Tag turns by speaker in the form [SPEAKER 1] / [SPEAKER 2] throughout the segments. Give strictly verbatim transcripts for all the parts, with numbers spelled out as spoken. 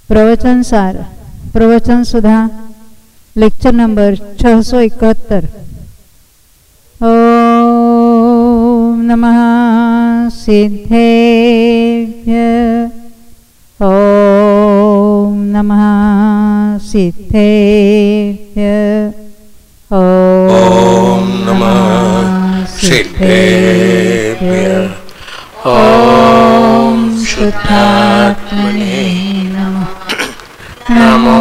[SPEAKER 1] प्रवचन सार प्रवचन सुधा लेक्चर नंबर छह सौ इकहत्तर। ओम नमः सिद्धेभ्य ओम नमः सिद्धेभ्य
[SPEAKER 2] ओम नमः सिद्धेभ्य ओम शुद्धात्मने नमः। नमो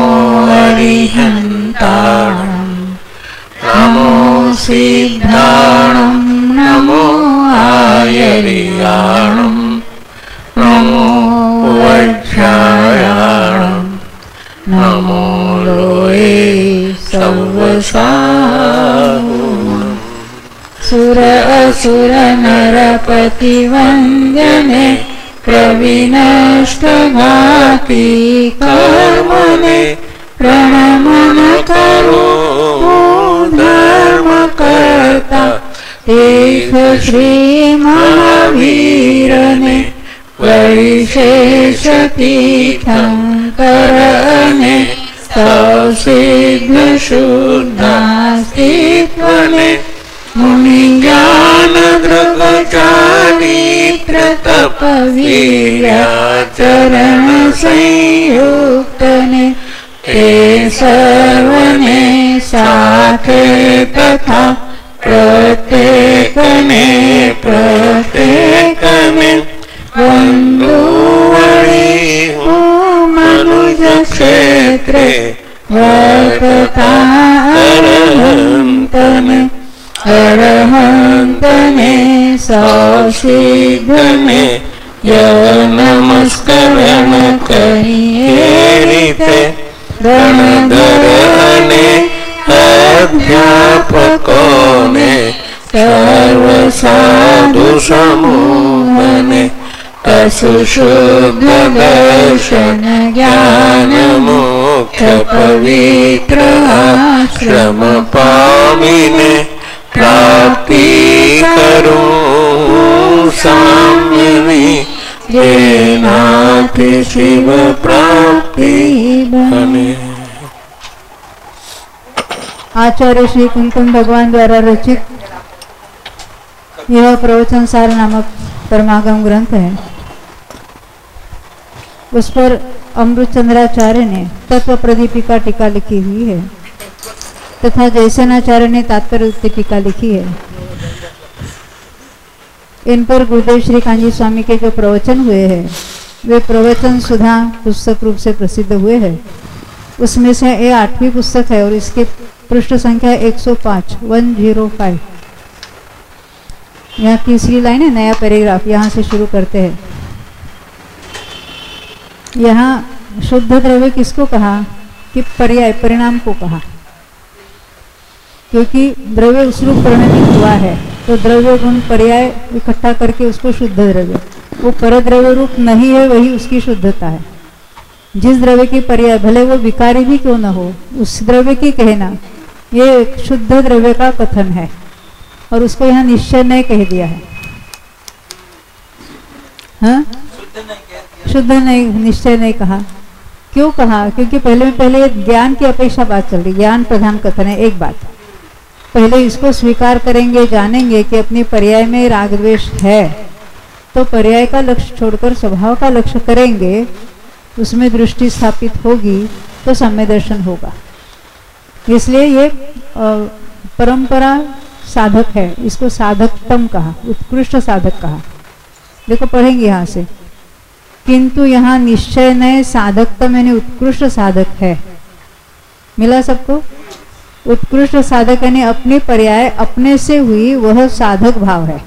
[SPEAKER 2] अरिहन्ताणं नमो सिद्धाणं नमो आयर्याणं नमो वज्रायाणं नमो लोये सव्वसाहुणं। सुर असुर नरपति वन्द्यने प्रविनष्टघाती कर्मणे प्रणमन करो धर्मकर्ता एक श्री महावीरने वैशेष तीर्थंकरने सौसिद्ध शुद्धास्तित्वने मुनि ज्ञान दृग्चारी प्रतपवीर्याचरण संयुक्तने ते सर्वने साथे तथा प्रत्येकने प्रत्येकने बंधुवरी हो मनुज क्षेत्रे वर्तता अरहंतने अरहंतने सौसिद्धने य नमस्करण करिए रीते गणधरने अध्यापकोने सर्व साधु समूहने असुशुद्ध दर्शन ज्ञान मोक्ष पवित्र आश्रम पामिने प्राप्ति करूं साम्यनी जेनाति शिव प्राप्ति बने।
[SPEAKER 1] आचार्य श्री कुंकुम भगवान द्वारा रचित यह प्रवचन सार नामक परमागम ग्रंथ है। उस पर अमृतचंद्राचार्य ने तत्व प्रदीपिका टीका लिखी हुई है तथा जयसेनाचार्य ने तात्पर्य टीका लिखी है। इन पर गुरुदेव श्री कांजी स्वामी के जो प्रवचन हुए हैं वे प्रवचन सुधा पुस्तक रूप से प्रसिद्ध हुए हैं। उसमें से ये आठवीं पुस्तक है और इसके पृष्ठ संख्या एक सौ पाँच वन जीरो फाइव। यहाँ तीसरी लाइन है, नया पैराग्राफ, यहाँ से शुरू करते हैं। यहाँ शुद्ध द्रव्य किसको कहा कि पर्याय परिणाम को कहा, क्योंकि द्रव्य उस रूप परिणमित हुआ है तो द्रव्य गुण पर्याय इकट्ठा करके उसको शुद्ध द्रव्य, वो परद्रव्य रूप नहीं है वही उसकी शुद्धता है। जिस द्रव्य की पर्याय भले वो विकारी भी क्यों न हो उस द्रव्य की कहना ये शुद्ध द्रव्य का कथन है और उसको यहाँ निश्चय नहीं कह दिया है। हाँ? शुद्ध नहीं निश्चय नहीं कहा। क्यों कहा? क्योंकि पहले में पहले ज्ञान की अपेक्षा बात चल रही, ज्ञान प्रधान कथन है। एक बात पहले इसको स्वीकार करेंगे, जानेंगे कि अपनी पर्याय में राग द्वेष है तो पर्याय का लक्ष्य छोड़कर स्वभाव का लक्ष्य करेंगे, उसमें दृष्टि स्थापित होगी तो सम्य दर्शन होगा। इसलिए ये परंपरा साधक है, इसको साधकतम कहा, उत्कृष्ट साधक कहा। देखो पढ़ेंगे यहाँ से, किंतु यहाँ निश्चय नए साधकतम यानी उत्कृष्ट साधक है। मिला सबको? उत्कृष्ट साधक यानी अपनी पर्याय अपने से हुई वह साधक भाव है।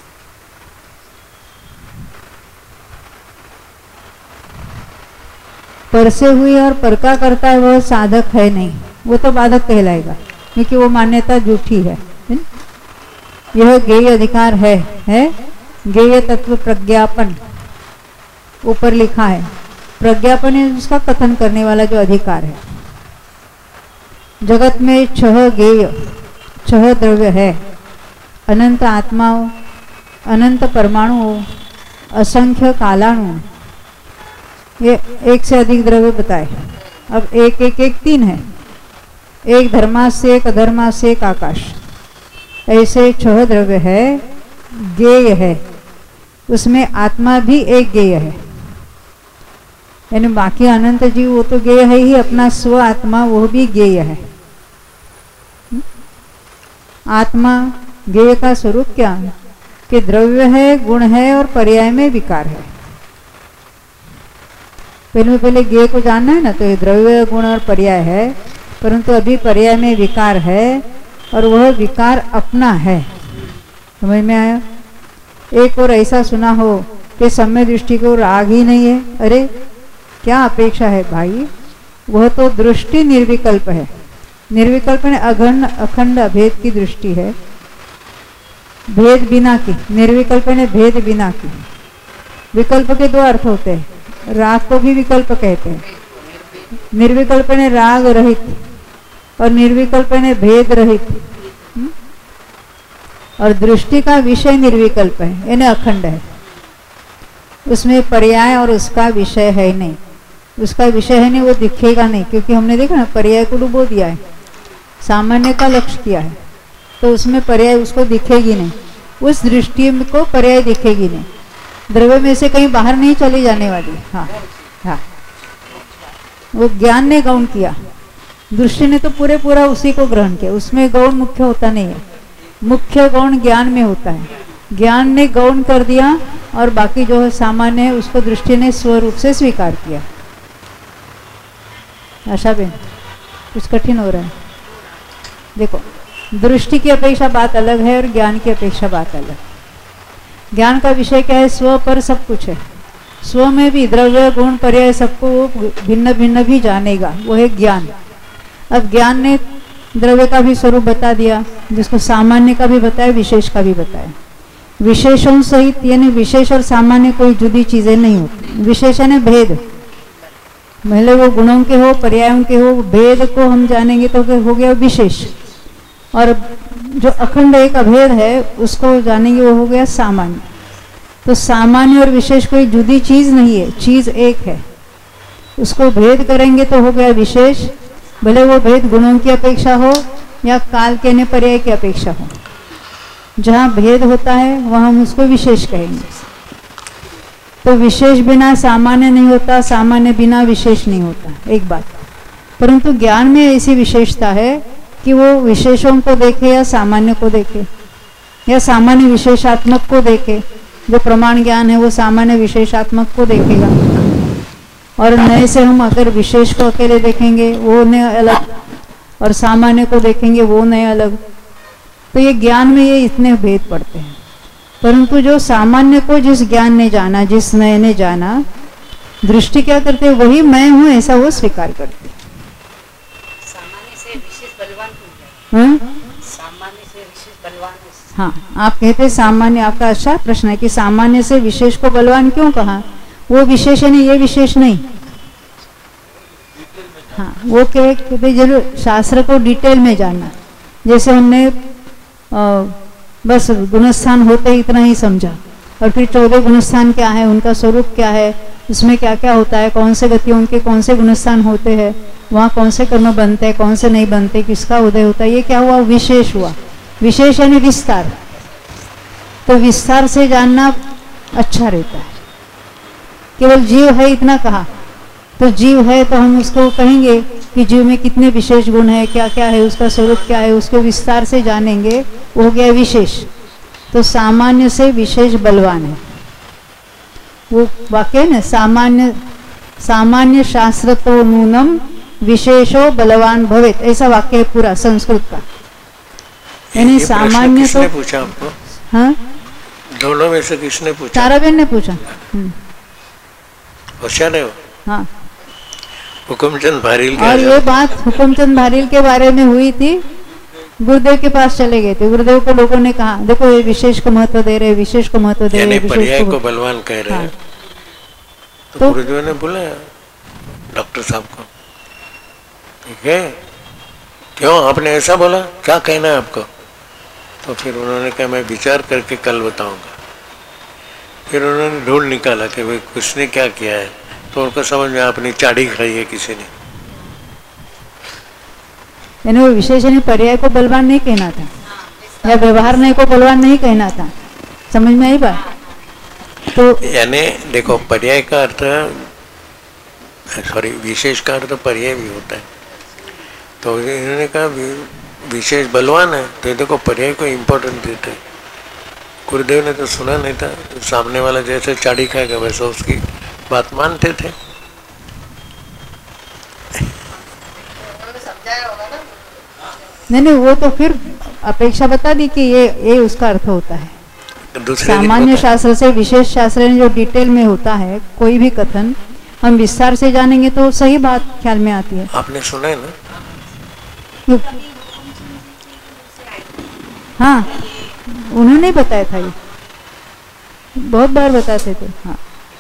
[SPEAKER 1] पर से हुई और पर का करता है वह साधक है नहीं, वो तो बाधक कहलाएगा क्योंकि वो मान्यता झूठी है। यह ज्ञेय अधिकार है, है ज्ञेय तत्व प्रज्ञापन ऊपर लिखा है। प्रज्ञापन है उसका कथन करने वाला जो अधिकार है। जगत में छह ज्ञेय छह द्रव्य है, अनंत आत्माओं, अनंत परमाणुओं, असंख्य कालाणु ये एक से अधिक द्रव्य बताए। अब एक एक एक तीन है, एक धर्मास्य, एक अधर्मास्य, एक आकाश, ऐसे छह द्रव्य है। ज्ञेय है, उसमें आत्मा भी एक ज्ञेय है, यानी बाकी अनंत जीव वो तो ज्ञेय है ही, अपना स्व आत्मा वो भी ज्ञेय है। आत्मा ज्ञेय का स्वरूप क्या कि द्रव्य है, गुण है और पर्याय में विकार है। पहले पहले ज्ञेय को जानना है ना, तो ये द्रव्य, गुण और पर्याय है, परंतु अभी पर्याय में विकार है और वह विकार अपना है। समझ में आया? एक और ऐसा सुना हो कि सम्य दृष्टि को राग ही नहीं है, अरे क्या अपेक्षा है भाई, वह तो दृष्टि निर्विकल्प है। निर्विकल्प ने अखंड अखंड अभेद की दृष्टि है, भेद बिना की। निर्विकल्प ने भेद बिना की। विकल्प के दो अर्थ होते हैं, राग को भी विकल्प कहते हैं। निर्विकल्प ने राग रहित और निर्विकल्प ने भेद रहित। और दृष्टि का विषय निर्विकल्प है, यानी अखंड है, उसमें पर्याय और उसका विषय है नहीं। उसका विषय है नहीं, वो दिखेगा नहीं, क्योंकि हमने देखा ना पर्याय को डुबो दिया है, सामान्य का लक्ष्य किया है, तो उसमें पर्याय उसको दिखेगी नहीं, उस दृष्टि को पर्याय दिखेगी नहीं, द्रव्य में से कहीं बाहर नहीं चली जाने वाली। हाँ हाँ, वो ज्ञान ने गौण किया, दृष्टि ने तो पूरे पूरा उसी को ग्रहण किया, उसमें गौण मुख्य होता नहीं है, मुख्य गौण ज्ञान में होता है। ज्ञान ने गौण कर दिया और बाकी जो है सामान्य है उसको दृष्टि ने स्वरूप से स्वीकार किया। आशा बेन, कुछ कठिन हो रहा है? देखो, दृष्टि की अपेक्षा बात अलग है और ज्ञान की अपेक्षा बात अलग। ज्ञान का विषय क्या है? स्व पर सब कुछ है, स्व में भी द्रव्य, गुण, पर्याय सबको वो भिन्न भिन्न भी जानेगा, वो है ज्ञान। अब ज्ञान ने द्रव्य का भी स्वरूप बता दिया, जिसको सामान्य का भी बताया, विशेष का भी बताया। विशेषों सहित, यानी विशेष और सामान्य कोई जुदी चीजें नहीं होती। विशेष यानी भेद, भले वो गुणों के हो, पर्यायों के हो, भेद को हम जानेंगे तो हो गया विशेष। और जो अखंड एक अभेद है उसको जानेंगे, वो हो गया सामान्य। तो सामान्य और विशेष कोई जुदी चीज नहीं है, चीज एक है। उसको भेद करेंगे तो हो गया विशेष, भले वो भेद गुणों की अपेक्षा हो या काल के अन्य पर्याय की अपेक्षा हो। जहाँ भेद होता है वहाँ हम उसको विशेष कहेंगे। तो विशेष बिना सामान्य नहीं होता, सामान्य बिना विशेष नहीं होता, एक बात। परंतु ज्ञान में ऐसी विशेषता है कि वो विशेषों को देखे या सामान्य को देखे, या सामान्य विशेषात्मक को देखे। जो प्रमाण ज्ञान है वो सामान्य विशेषात्मक को देखेगा, और नए से हम अगर विशेष को अकेले देखेंगे वो नए अलग, और सामान्य को देखेंगे वो नए अलग। तो ये ज्ञान में ये इतने भेद पड़ते हैं। परंतु जो सामान्य को जिस ज्ञान ने जाना, जिस नए ने जाना, दृष्टि क्या करते, वही मैं हूँ ऐसा वो स्वीकार करते।
[SPEAKER 3] सामान्य से विशेष बलवान कौन है? सामान्य से विशेष बलवान।
[SPEAKER 1] हाँ, आप कहते सामान्य, आपका अच्छा प्रश्न है कि सामान्य से विशेष को बलवान क्यों कहा? वो विशेष है नहीं, ये विशेष नहीं। हाँ, वो कहे जरूर शास्त्र को डिटेल में जानना। जैसे हमने आ, बस गुणस्थान होते ही इतना ही समझा, और फिर चौदह गुणस्थान क्या है, उनका स्वरूप क्या है, उसमें क्या क्या होता है, कौन से गतियों के कौन से गुणस्थान होते हैं, वहाँ कौन से कर्म बनते हैं, कौन से नहीं बनते, किसका उदय होता है, ये क्या हुआ? विशेष हुआ। विशेष यानी विस्तार। तो विस्तार से जानना अच्छा रहता है। केवल जीव है इतना कहा, तो जीव है तो हम उसको कहेंगे कि जीव में कितने विशेष गुण है, क्या क्या है, उसका स्वरूप क्या है, उसको विस्तार से जानेंगे, वो हो गया विशेष। तो सामान्य से विशेष बलवान है, वो वाक्य है ना, सामान्य सामान्य शास्त्र तो नूनम विशेषो बलवान भवेत, ऐसा वाक्य है पूरा संस्कृत का। यानी सामान्य तो
[SPEAKER 2] किसने पूछा आपको?
[SPEAKER 1] हाँ,
[SPEAKER 2] दोनों में से किसने पूछा?
[SPEAKER 1] ताराबेन ने पूछा।
[SPEAKER 2] होशियार है वो।
[SPEAKER 1] हाँ,
[SPEAKER 2] हुकुमचंद भारील के।
[SPEAKER 1] और ये बात हुकुमचंद भारील के बारे में हुई थी, गुरुदेव के पास चले गए थे। गुरुदेव को लोगों ने कहा देखो ये विशेष को महत्व दे रहे, विशेष को महत्व दे रहे,
[SPEAKER 2] पर्याय को बलवान कह रहे हैं। तो, तो गुरुदेव ने बोला डॉक्टर साहब को, ठीक है क्यों आपने ऐसा बोला, क्या कहना है आपको? तो फिर उन्होंने कहा मैं विचार करके कल बताऊंगा। फिर उन्होंने ढूंढ निकाला कि भाई किसने क्या किया है, तो उनको समझ में अपनी चाड़ी खाई है किसी ने।
[SPEAKER 1] यानी वो विशेषण पर्याय को बलवान नहीं कहना था, या व्यवहार नहीं को बलवान नहीं कहना था। समझ में आई बात? तो
[SPEAKER 2] यानी देखो, पर्याय का अर्थ, सॉरी विशेष का अर्थ पर्याय भी होता है। तो इन्होंने कहा विशेष बलवान है, तो देखो पर्याय को इम्पोर्टेंस देते हैं। गुरुदेव ने तो सुना नहीं था, सामने वाला जैसे चाड़ी खाएगा वैसा उसकी बात मानते थे।
[SPEAKER 1] नहीं नहीं, वो तो फिर अपेक्षा बता दी कि ये ये उसका अर्थ होता है। सामान्य शास्त्र से विशेष शास्त्र में जो डिटेल में होता है कोई भी कथन, हम विस्तार से जानेंगे तो सही बात ख्याल में आती है।
[SPEAKER 2] आपने सुना है ना?
[SPEAKER 1] हाँ, उन्होंने बताया था, ये बहुत बार बताते थे। हाँ,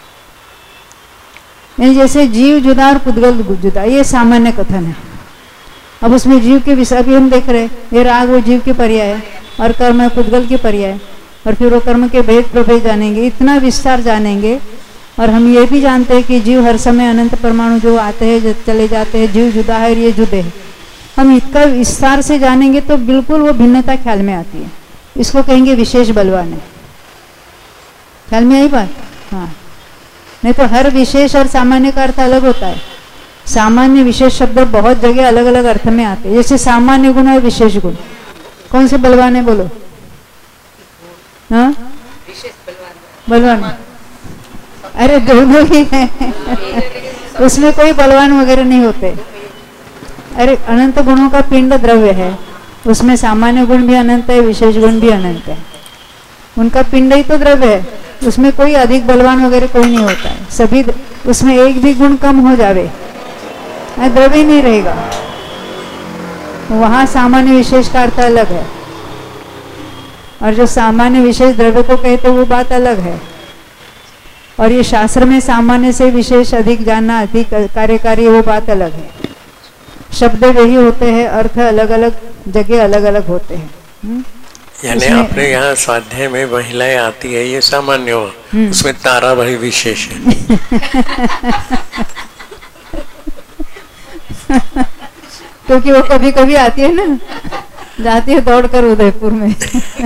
[SPEAKER 1] जैसे जीव जुदा और पुद्गल जुदा, ये सामान्य कथन है। अब उसमें जीव के विषय भी हम देख रहे हैं, ये राग वो जीव के पर्याय है और कर्म है पुद्गल के पर्याय, और फिर वो कर्म के भेद प्रभेद जानेंगे, इतना विस्तार जानेंगे। और हम ये भी जानते हैं कि जीव हर समय अनंत परमाणु जो आते हैं चले जाते हैं, जीव जुदा है और ये जुदे हैं। हम इसका विस्तार से जानेंगे तो बिल्कुल वो भिन्नता ख्याल में आती है। इसको कहेंगे विशेष बलवान है। ख्याल में आई बात? हाँ, नहीं तो हर विशेष और सामान्य का अर्थ अलग होता है। सामान्य विशेष शब्द बहुत जगह अलग अलग अर्थ में आते हैं। जैसे सामान्य गुण और विशेष गुण, कौन से बलवान है बोलो? हाँ, बलवान। अरे दोनों ही हैं उसमें कोई बलवान वगैरह नहीं होते। अरे अनंत गुणों का पिंड द्रव्य है, उसमें सामान्य गुण भी अनंत है, विशेष गुण भी अनंत है। उनका पिंड ही तो द्रव्य है, उसमें कोई अधिक बलवान वगैरह कोई नहीं होता है। सभी उसमें एक भी गुण कम हो जावे द्रव्य नहीं रहेगा। वहाँ सामान्य विशेष का अर्थ अलग है, और जो सामान्य विशेष द्रव्य को कहते वो बात अलग है। और ये शास्त्र में सामान्य से विशेष अधिक जानना, अधिक कार्यकारी, वो बात अलग है। शब्द वही होते हैं, अर्थ अलग अलग जगह अलग अलग होते हैं।
[SPEAKER 2] यानी अपने यहाँ स्वाध्याय में महिलाएं आती है, ये सामान्य हो, उसमें तारा भाई विशेष है।
[SPEAKER 1] क्योंकि वो कभी कभी आती है ना, जाती है दौड़ कर उदयपुर में।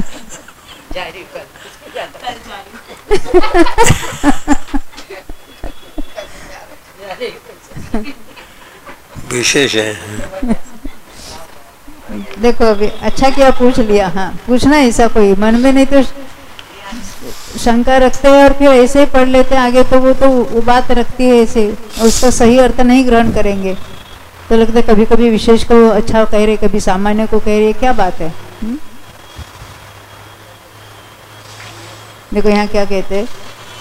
[SPEAKER 2] विशेष है।
[SPEAKER 1] देखो अभी अच्छा किया पूछ लिया। हाँ, पूछना ऐसा कोई मन में नहीं तो शंका रखते हैं और फिर ऐसे ही पढ़ लेते हैं आगे, तो वो तो वो बात रखती है ऐसे, उसका सही अर्थ नहीं ग्रहण करेंगे तो लगता है कभी कभी विशेष को अच्छा कह रहे, कभी सामान्य को कह रहे, क्या बात है। हुँ? देखो यहाँ क्या कहते हैं,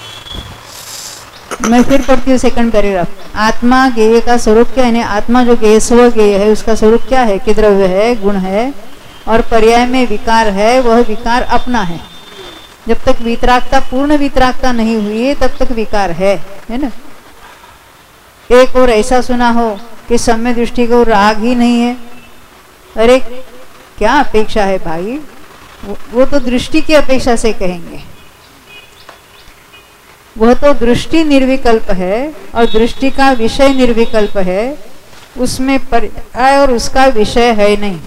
[SPEAKER 1] मैं फिर पढ़ती हूँ सेकंड पैराग्राफ। आत्मा गेय का स्वरूप क्या है? आत्मा जो गेय स्व गेय है उसका स्वरूप क्या है? कि द्रव्य है, गुण है, और पर्याय में विकार है। वह विकार अपना है। जब तक वितरागता, पूर्ण वितरागता नहीं हुई है तब तक विकार है, है ना। एक और ऐसा सुना हो कि सम्य दृष्टि को राग ही नहीं है, अरे क्या अपेक्षा है भाई, वो, वो तो दृष्टि की अपेक्षा से कहेंगे। वह तो दृष्टि निर्विकल्प है और दृष्टि का विषय निर्विकल्प है, उसमें पर्याय और उसका विषय है नहीं।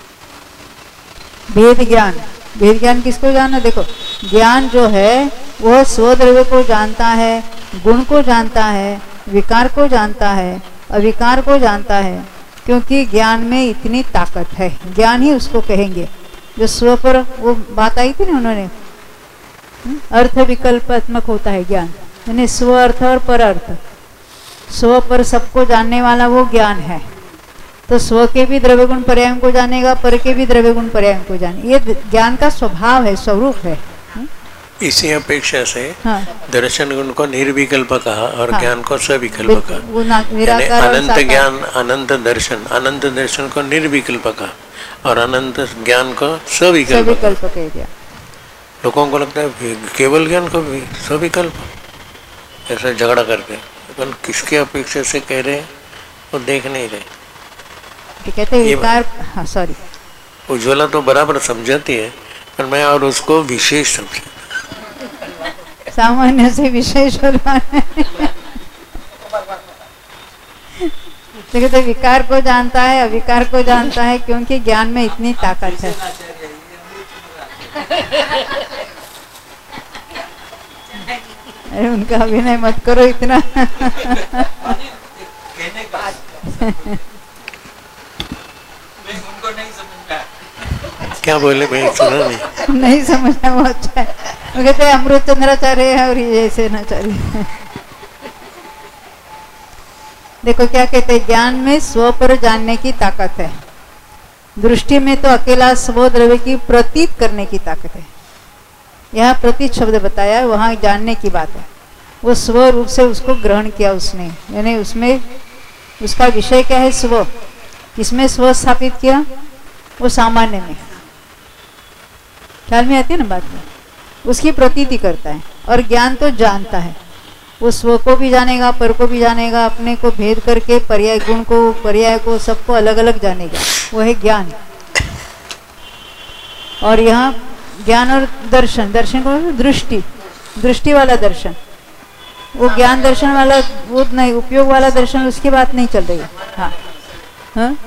[SPEAKER 1] भेद ज्ञान, भेद ज्ञान किसको जाना? देखो ज्ञान जो है वह स्वद्रव्य को जानता है, गुण को जानता है, विकार को जानता है, अविकार को जानता है, क्योंकि ज्ञान में इतनी ताकत है। ज्ञान ही उसको कहेंगे। जो स्व पर वो बात आई थी ना उन्होंने, अर्थ विकल्पात्मक होता है ज्ञान, यानी स्व अर्थ और पर अर्थ। स्व पर सबको जानने वाला वो ज्ञान है, तो स्व के भी द्रव्य गुण पर्याय को जानेगा, पर के भी द्रव्य गुण पर्याय को जाने, ये ज्ञान का स्वभाव है, स्वरूप है।
[SPEAKER 2] इसी अपेक्षा से
[SPEAKER 1] हाँ।
[SPEAKER 2] दर्शन गुण को निर्विकल्प कहा और
[SPEAKER 1] हाँ।
[SPEAKER 2] ज्ञान को सविकल्प कहा। अनंत ज्ञान, अनंत दर्शन, अनंत दर्शन को निर्विकल्प कहा और अनंत ज्ञान को सविकल्प
[SPEAKER 1] कह दिया।
[SPEAKER 2] लोगों को लगता है केवल ज्ञान को भी सविकल्प, ऐसा झगड़ा करते हैं, लेकिन किसके अपेक्षा से कह रहे हैं वो देख नहीं रहे।
[SPEAKER 1] कहते हैं विकार, हाँ सॉरी,
[SPEAKER 2] उज्ज्वला तो बराबर समझाती है, पर मैं और उसको विशेष समझा,
[SPEAKER 1] सामान्य से विशेष बलवान है। तो कहते विकार को जानता है, अविकार को जानता है, क्योंकि ज्ञान में इतनी ताकत है। अरे उनका अभिनय मत करो इतना।
[SPEAKER 2] क्या बोले मैं सुना नहीं।
[SPEAKER 1] नहीं समझना वो अच्छा है। वो कहते हैं अमृत चंद्राचार्य है और ये ऐसे नाचार्य है। देखो क्या कहते हैं, ज्ञान में स्व पर जानने की ताकत है। दृष्टि में तो अकेला स्व द्रव्य की प्रतीत करने की ताकत है। यहाँ प्रतीत शब्द बताया है, वहाँ जानने की बात है। वो स्व रूप से उसको ग्रहण किया उसने, यानी उसमें उसका विषय क्या है, स्व। किसमें स्व स्थापित किया, वो सामान्य में। ख्याल में आती है ना बात में, उसकी प्रतीति करता है। और ज्ञान तो जानता है, वो स्व को भी जानेगा, पर को भी जानेगा, अपने को भेद करके पर्याय गुण को, पर्याय को, सबको अलग अलग जानेगा, वो है ज्ञान। और यहाँ ज्ञान और दर्शन, दर्शन को दृष्टि, दृष्टि वाला दर्शन, वो ज्ञान दर्शन वाला वो नहीं, उपयोग वाला दर्शन उसकी बात नहीं चल रही है। हाँ हाँ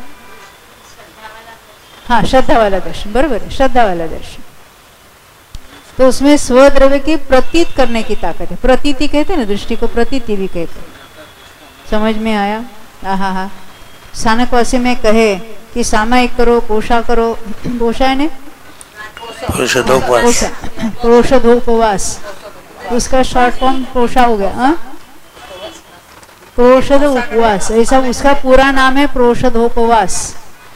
[SPEAKER 1] हाँ, श्रद्धा वाला दर्शन, बरोबर है, श्रद्धा वाला दर्शन। तो उसमें स्वद्रव्य की प्रतीत करने की ताकत है। प्रतीति कहते हैं ना, दृष्टि को प्रतीति भी कहते हैं। समझ में आया? हाँ हाँ। स्थानकवासी में कहे कि सामायिक करो, पोषा करो, पोषा है ने प्रोषधोपवास, उसका शॉर्ट फॉर्म पोषा हो गया। हाँ, प्रोषध उपवास, ऐसा उसका पूरा नाम है प्रोषधोपवास।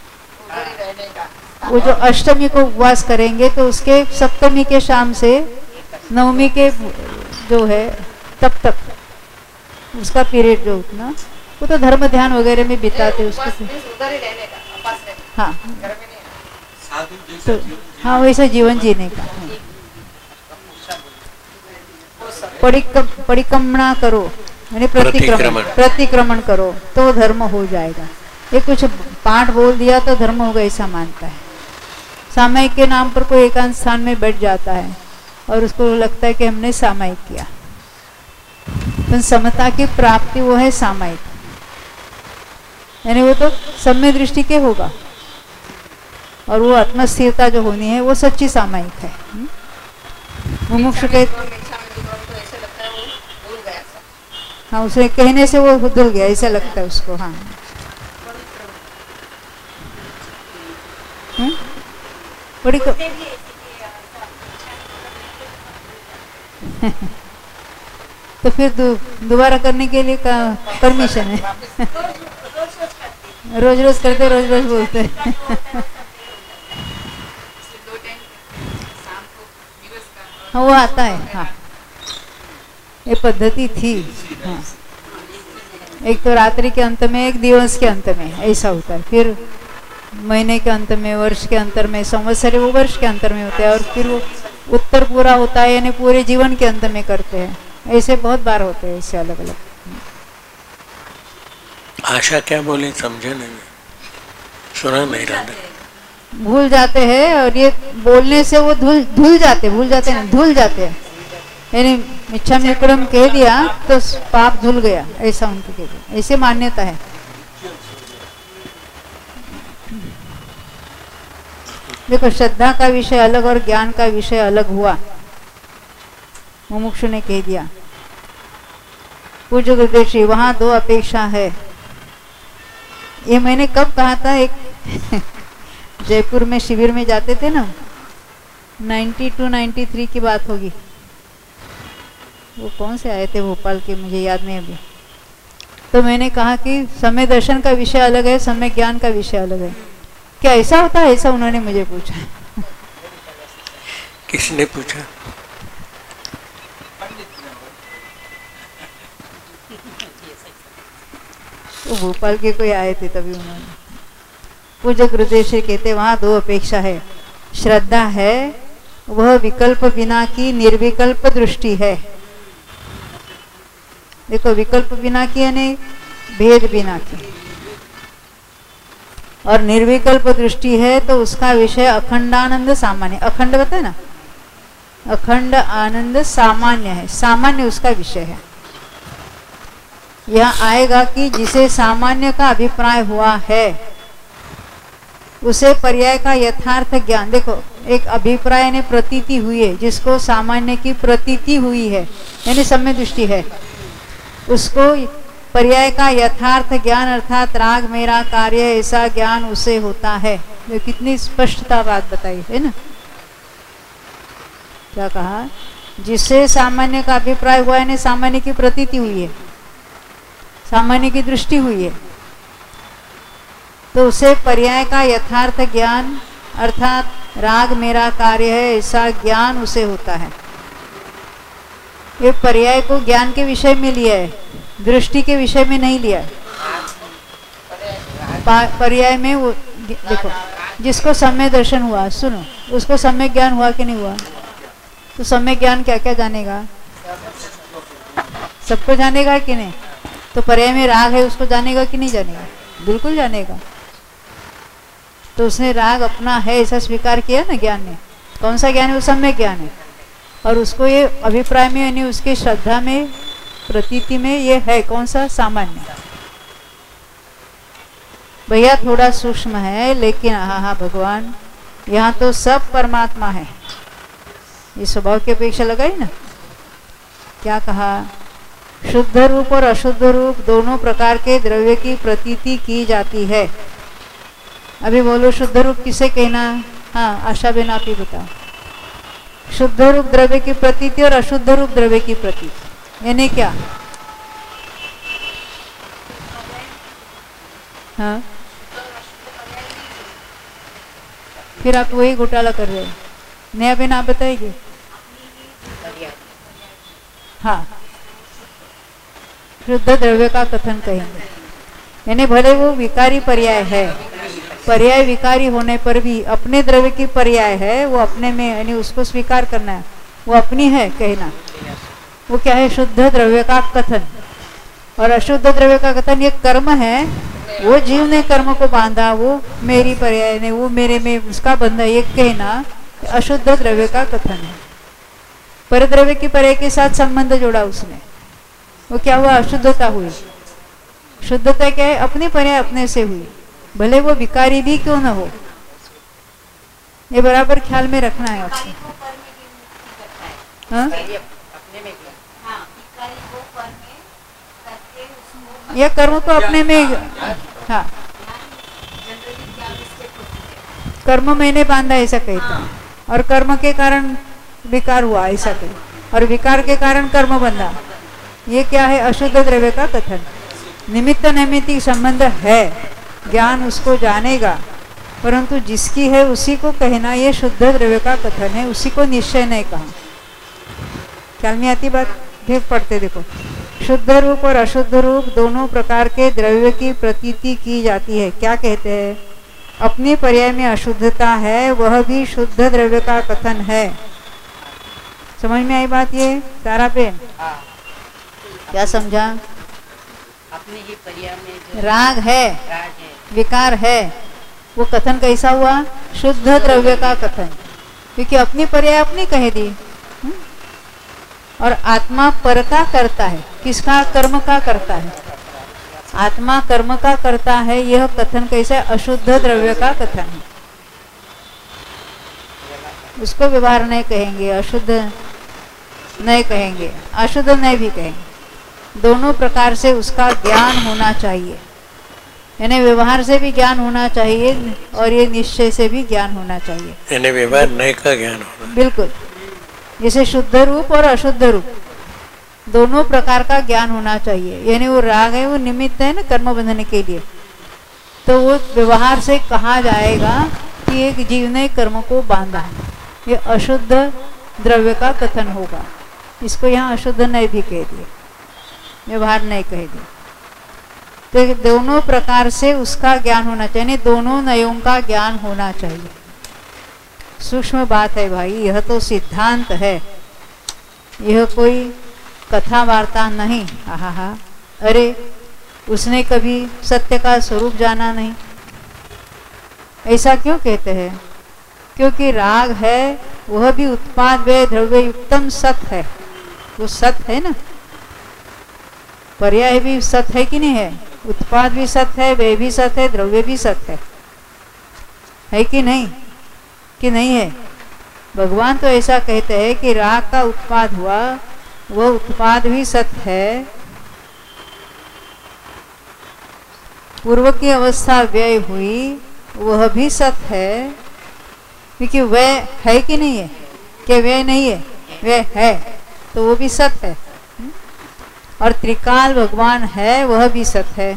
[SPEAKER 1] वो जो अष्टमी को उपवास करेंगे तो उसके सप्तमी के शाम से नवमी के जो है तब तक उसका पीरियड जो उतना, वो तो धर्म ध्यान वगैरह में बिताते उसको। हाँ तो हाँ, वैसा जीवन जीने का। परिक्रमणा करो, यानी प्रतिक्रमण, प्रतिक्रमण करो तो धर्म हो जाएगा। ये कुछ पाठ बोल दिया तो धर्म होगा ऐसा मानता है। सामायिक के नाम पर कोई एकांत स्थान में बैठ जाता है और उसको लगता है कि हमने सामायिक किया। तो समता की प्राप्ति वो है सामायिक, यानी वो तो सम्य दृष्टि के होगा। और वो आत्मस्थिरता जो होनी है वो सच्ची सामायिक है। मुमुक्षु के हाँ, उसे कहने से वो धुल गया ऐसा लगता है उसको। हाँ हुँ? बड़ी को तो फिर दोबारा करने के लिए का परमिशन है। रोज रोज करते, रोज रोज बोलते। हाँ, वो आता है। हाँ, ये पद्धति थी। हाँ, एक तो रात्रि के अंत में, एक दिवस के अंत में ऐसा होता है। फिर महीने के अंत में, वर्ष के अंतर में, संवत्सर वो वर्ष के अंतर में होता है। और फिर वो उत्तर पूरा होता है, यानी पूरे जीवन के अंत में करते हैं। ऐसे बहुत बार होते हैं, ऐसे अलग अलग।
[SPEAKER 2] आशा क्या बोले समझे नहीं, सुना नहीं रहा,
[SPEAKER 1] भूल जाते हैं। और ये बोलने से वो धुल धुल जाते भूल जाते हैं, धुल जाते हैं। यानी मिच्छा मिक्रम कह दिया तो पाप धुल गया, ऐसा उनको कह दिया, ऐसे मान्यता है। देखो, श्रद्धा का विषय अलग और ज्ञान का विषय अलग हुआ। मुमुक्षु ने कह दिया, पूज्य गुरुदेव श्री, वहां दो अपेक्षा है। ये मैंने कब कहा था, एक जयपुर में शिविर में जाते थे ना, बानवे तिरानवे की बात होगी। वो कौन से आए थे भोपाल के, मुझे याद नहीं अभी। तो मैंने कहा कि समय दर्शन का विषय अलग है, समय ज्ञान का विषय अलग है। क्या ऐसा होता है? ऐसा उन्होंने मुझे पूछा।
[SPEAKER 2] किसने पूछा?
[SPEAKER 1] तो भोपाल के कोई आए थे तभी उन्होंने। पूज्य गुरुदेव श्री कहते, वहां दो अपेक्षा है। श्रद्धा है, वह विकल्प बिना की निर्विकल्प दृष्टि है। देखो, विकल्प बिना की यानी भेद बिना की, और निर्विकल्प दृष्टि है तो उसका विषय अखंडानंद सामान्य। अखंड बताए ना, अखंड आनंद सामान्य है, सामान्य उसका विषय है। यहाँ आएगा कि जिसे सामान्य का अभिप्राय हुआ है उसे पर्याय का यथार्थ ज्ञान, देखो एक अभिप्राय ने प्रतीति हुई है, जिसको सामान्य की प्रतीति हुई है यानी सम्य दृष्टि है, उसको पर्याय का यथार्थ ज्ञान अर्थात राग मेरा कार्य है ऐसा ज्ञान उसे होता है। ये कितनी स्पष्टता बात बताई है ना। क्या कहा? जिससे सामान्य का अभिप्राय हुआ है, सामान्य की प्रतीति हुई है, सामान्य की दृष्टि हुई है, तो उसे पर्याय का यथार्थ ज्ञान अर्थात राग मेरा कार्य है ऐसा ज्ञान उसे होता है। ये पर्याय को ज्ञान के विषय में लिया है, दृष्टि के विषय में नहीं लिया है। पर्याय में वो देखो, जिसको सम्य दर्शन हुआ, सुनो, उसको सम्य ज्ञान हुआ कि नहीं हुआ? तो सम्य ज्ञान क्या क्या जानेगा? सबको जानेगा कि नहीं? तो पर्याय में राग है, उसको जानेगा कि नहीं जानेगा? बिल्कुल जानेगा। तो उसने राग अपना है ऐसा स्वीकार किया ना ज्ञान ने। कौन सा ज्ञान है? वो सम्य ज्ञान है। और उसको ये अभिप्राय में यानी उसकी श्रद्धा में प्रतीति में ये है कौन सा? सामान्य। भैया थोड़ा सूक्ष्म है, लेकिन हाँ हाँ भगवान यहाँ तो सब परमात्मा है। ये स्वभाव की अपेक्षा लगाई ना। क्या कहा? शुद्ध रूप और अशुद्ध रूप दोनों प्रकार के द्रव्य की प्रतीति की जाती है। अभी बोलो शुद्ध रूप किसे कहना? हाँ आशा बेन आप ही बताओ। शुद्ध रूप द्रव्य की प्रतीति और अशुद्ध रूप द्रव्य की प्रतीति यानी क्या? हाँ फिर आप वही घोटाला कर रहे हो। नया बेन आप बताइए। हाँ शुद्ध द्रव्य का कथन कहेंगे, यानी भले वो विकारी पर्याय है, पर्याय विकारी होने पर भी अपने द्रव्य की पर्याय है, वो अपने में यानी उसको स्वीकार करना है, वो अपनी है कहना। वो क्या है? शुद्ध द्रव्य का कथन। और अशुद्ध द्रव्य का कथन ये कर्म है, वो जीव ने कर्म को बांधा, वो मेरी पर्याय ने, वो मेरे में उसका बंधा, ये कहना अशुद्ध द्रव्य का कथन है। पर द्रव्य की पर्याय के साथ संबंध जोड़ा उसने, वो क्या हुआ? अशुद्धता हुई। शुद्धता क्या है? अपनी पर्याय अपने से हुई, भले वो विकारी भी क्यों न हो। ये बराबर ख्याल में रखना है आपको। हाँ? यह कर्म तो अपने में, हाँ कर्म मैंने बांधा ऐसा कहता है, और कर्म के कारण विकार हुआ ऐसा कहता, और विकार के कारण कर्म बंधा। ये क्या है? अशुद्ध द्रव्य का कथन। निमित्त नैमित्तिक संबंध है, ज्ञान उसको जानेगा, परंतु जिसकी है उसी को कहना ये शुद्ध द्रव्य का कथन है, उसी को निश्चय नहीं कहा। ख्याल में आती बात? फिर पढ़ते देखो। शुद्ध रूप और अशुद्ध रूप दोनों प्रकार के द्रव्य की प्रतीति की जाती है। क्या कहते हैं? अपनी पर्याय में अशुद्धता है, वह भी शुद्ध द्रव्य का कथन है। समझ में आई बात? ये सारा पे क्या समझा?
[SPEAKER 3] अपने ही पर्याय में जो
[SPEAKER 1] राग है,
[SPEAKER 3] राग है,
[SPEAKER 1] विकार है, वो कथन कैसा हुआ? शुद्ध द्रव्य का कथन, क्योंकि अपनी पर्याय अपनी कह दी। हुँ? और आत्मा पर का करता है, किसका? कर्म का करता है। आत्मा कर्म का करता है, यह कथन कैसा है? अशुद्ध द्रव्य का कथन है। उसको व्यवहार नहीं कहेंगे, अशुद्ध नहीं कहेंगे, अशुद्ध नहीं भी कहेंगे। दोनों प्रकार से उसका ज्ञान होना चाहिए, यानी व्यवहार से भी ज्ञान होना चाहिए और ये निश्चय से भी ज्ञान होना चाहिए,
[SPEAKER 2] यानी व्यवहार नहीं का ज्ञान होना।
[SPEAKER 1] बिल्कुल। जैसे शुद्ध रूप और अशुद्ध रूप दोनों प्रकार का ज्ञान होना चाहिए, यानी वो राग है, वो निमित्त है ना कर्म बंधने के लिए, तो वो व्यवहार से कहा जाएगा कि एक जीव ने कर्म को बांधा है, ये अशुद्ध द्रव्य का कथन होगा। इसको यहाँ अशुद्ध नहीं भी कह दिए, व्यवहार नहीं कह दिए। तो दोनों प्रकार से उसका ज्ञान होना चाहिए, यानी दोनों नयों का ज्ञान होना चाहिए। सूक्ष्म बात है भाई, यह तो सिद्धांत है, यह कोई कथा वार्ता नहीं। हा हा अरे उसने कभी सत्य का स्वरूप जाना नहीं, ऐसा क्यों कहते हैं? क्योंकि राग है, वह भी उत्पाद व द्रव्य युक्तम सत है, वो सत है ना। पर्याय भी सत है कि नहीं है? उत्पाद भी सत है, व्यय भी सत है, द्रव्य भी सत है, है कि नहीं? कि नहीं है? भगवान तो ऐसा कहते हैं कि राग का उत्पाद हुआ, वो उत्पाद भी सत है, पूर्व की अवस्था व्यय हुई वह भी सत है, क्योंकि व्यय है कि नहीं है? क्या व्यय नहीं है? व्यय है, तो वो भी सत है। और त्रिकाल भगवान है, वह भी सत है।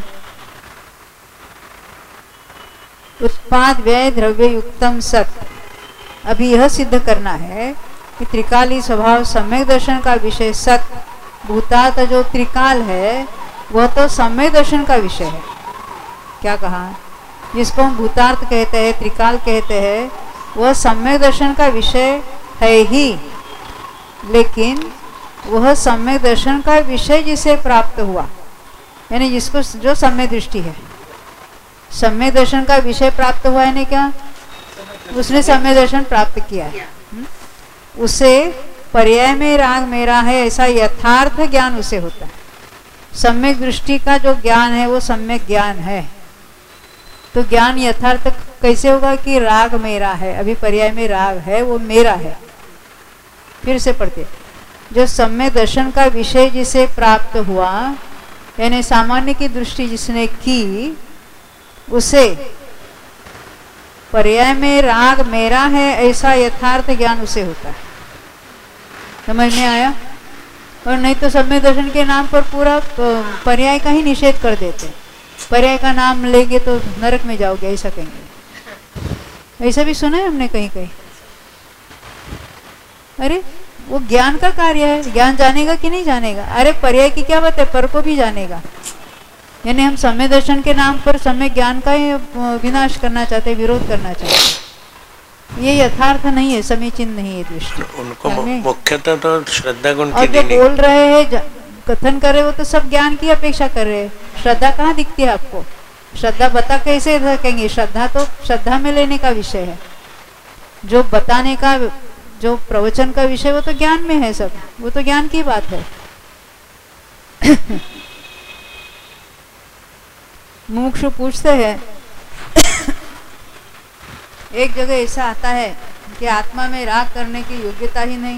[SPEAKER 1] उत्पाद व्यय द्रव्य युक्तम सत। अभी यह सिद्ध करना है कि त्रिकाली स्वभाव सम्यक दर्शन का विषय सत, भूतार्थ जो त्रिकाल है वह तो सम्यक दर्शन का विषय है। क्या कहा? जिसको हम भूतार्थ कहते हैं, त्रिकाल कहते हैं, वह सम्यक दर्शन का विषय है ही, लेकिन वह सम्यक दर्शन का विषय जिसे प्राप्त हुआ, यानी जिसको जो सम्यक दृष्टि है, सम्यक दर्शन का विषय प्राप्त हुआ, यानी क्या? उसने सम्यक दर्शन प्राप्त किया है, उसे पर्याय में राग मेरा है ऐसा यथार्थ ज्ञान उसे होता है। सम्यक दृष्टि का जो ज्ञान है वो सम्यक ज्ञान है। तो ज्ञान यथार्थ कैसे होगा कि राग मेरा है? अभी पर्याय में राग है, वो मेरा है। फिर से पढ़ते, जो सम्यक दर्शन का विषय जिसे प्राप्त हुआ, यानी सामान्य की दृष्टि जिसने की, उसे पर्याय में राग मेरा है ऐसा यथार्थ ज्ञान उसे होता है। समझ में आया? और नहीं तो सम्यक दर्शन के नाम पर पूरा पर्याय का ही निषेध कर देते। पर्याय का नाम लेंगे तो नरक में जाओगे, ऐसा कहेंगे। ऐसा भी सुना है हमने कहीं कहीं। अरे वो ज्ञान का कार्य है, ज्ञान जानेगा कि नहीं जानेगा? अरे पर्याय की क्या बात है, पर को भी जानेगा। यानी हम सम्यक दर्शन के नाम पर सम्यक ज्ञान का ही विनाश करना चाहते, विरोध करना चाहते। ये यथार्थ नहीं है, समीचीन नहीं है दृष्टि।
[SPEAKER 2] उनको मुख्यतः तो श्रद्धा गुण की
[SPEAKER 1] और जो बोल रहे हैं, कथन कर रहे हो, तो सब ज्ञान की अपेक्षा कर रहे हैं। श्रद्धा कहाँ दिखती है आपको? श्रद्धा बता कैसे सकेंगे? श्रद्धा तो श्रद्धा में लेने का विषय है। जो बताने का, जो प्रवचन का विषय, वो तो ज्ञान में है सब, वो तो ज्ञान की बात है। मुमुक्षु पूछते हैं, एक जगह ऐसा आता है कि आत्मा में राग करने की योग्यता ही नहीं।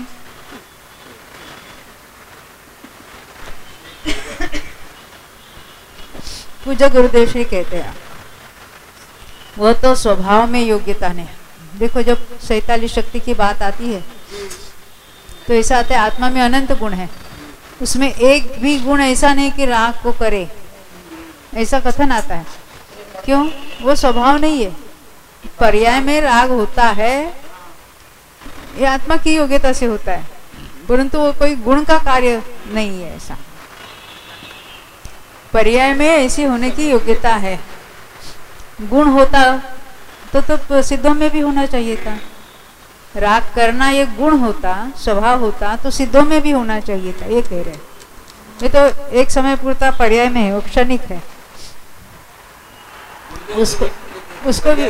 [SPEAKER 1] पूज्य गुरुदेव श्री कहते हैं वह तो स्वभाव में योग्यता नहीं। देखो जब सैतालीस शक्ति की बात आती है तो ऐसा आता है आत्मा में अनंत गुण है, उसमें एक भी गुण ऐसा नहीं कि राग को करे, ऐसा कथन आता है। क्यों? वो स्वभाव नहीं है। पर्याय में राग होता है, ये आत्मा की योग्यता से होता है, परंतु वो कोई गुण का कार्य नहीं है। ऐसा पर्याय में ऐसी होने की योग्यता है। गुण होता तो तो सिद्धों में भी होना चाहिए था। राग करना ये गुण होता, स्वभाव होता, तो सिद्धों में भी होना चाहिए था, ये कह रहे हैं। ये तो एक समय पूर्ता पर्याय में है, वो क्षणिक है। उसको उसको भी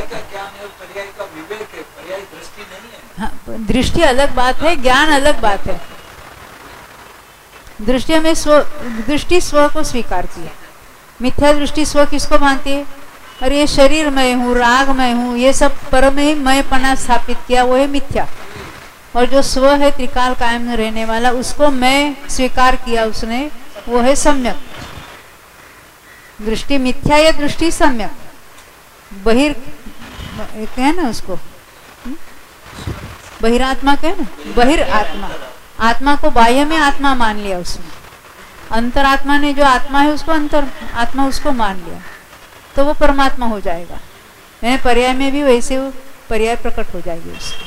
[SPEAKER 1] हाँ, दृष्टि अलग बात है, ज्ञान अलग बात है। दृष्टि में स्व, दृष्टि स्व को स्वीकारती है। मिथ्या दृष्टि स्व किसको मानती है? अरे ये शरीर मैं हूँ, राग मैं हूँ, ये सब पर में ही मैं पना स्थापित किया, वो है मिथ्या। और जो स्व है त्रिकाल कायम रहने वाला, उसको मैं स्वीकार किया उसने, वो है सम्यक। दृष्टि मिथ्या या दृष्टि सम्यक? बहिर कहे ना उसको, बहिरात्मा कहे ना, बहिर आत्मा। आत्मा को बाह्य में आत्मा मान लिया उसने, अंतरात्मा ने जो आत्मा है उसको अंतर आत्मा उसको मान लिया, तो वो परमात्मा हो जाएगा। यानी पर्याय में भी वैसे वो पर्याय प्रकट हो जाएगी उसकी।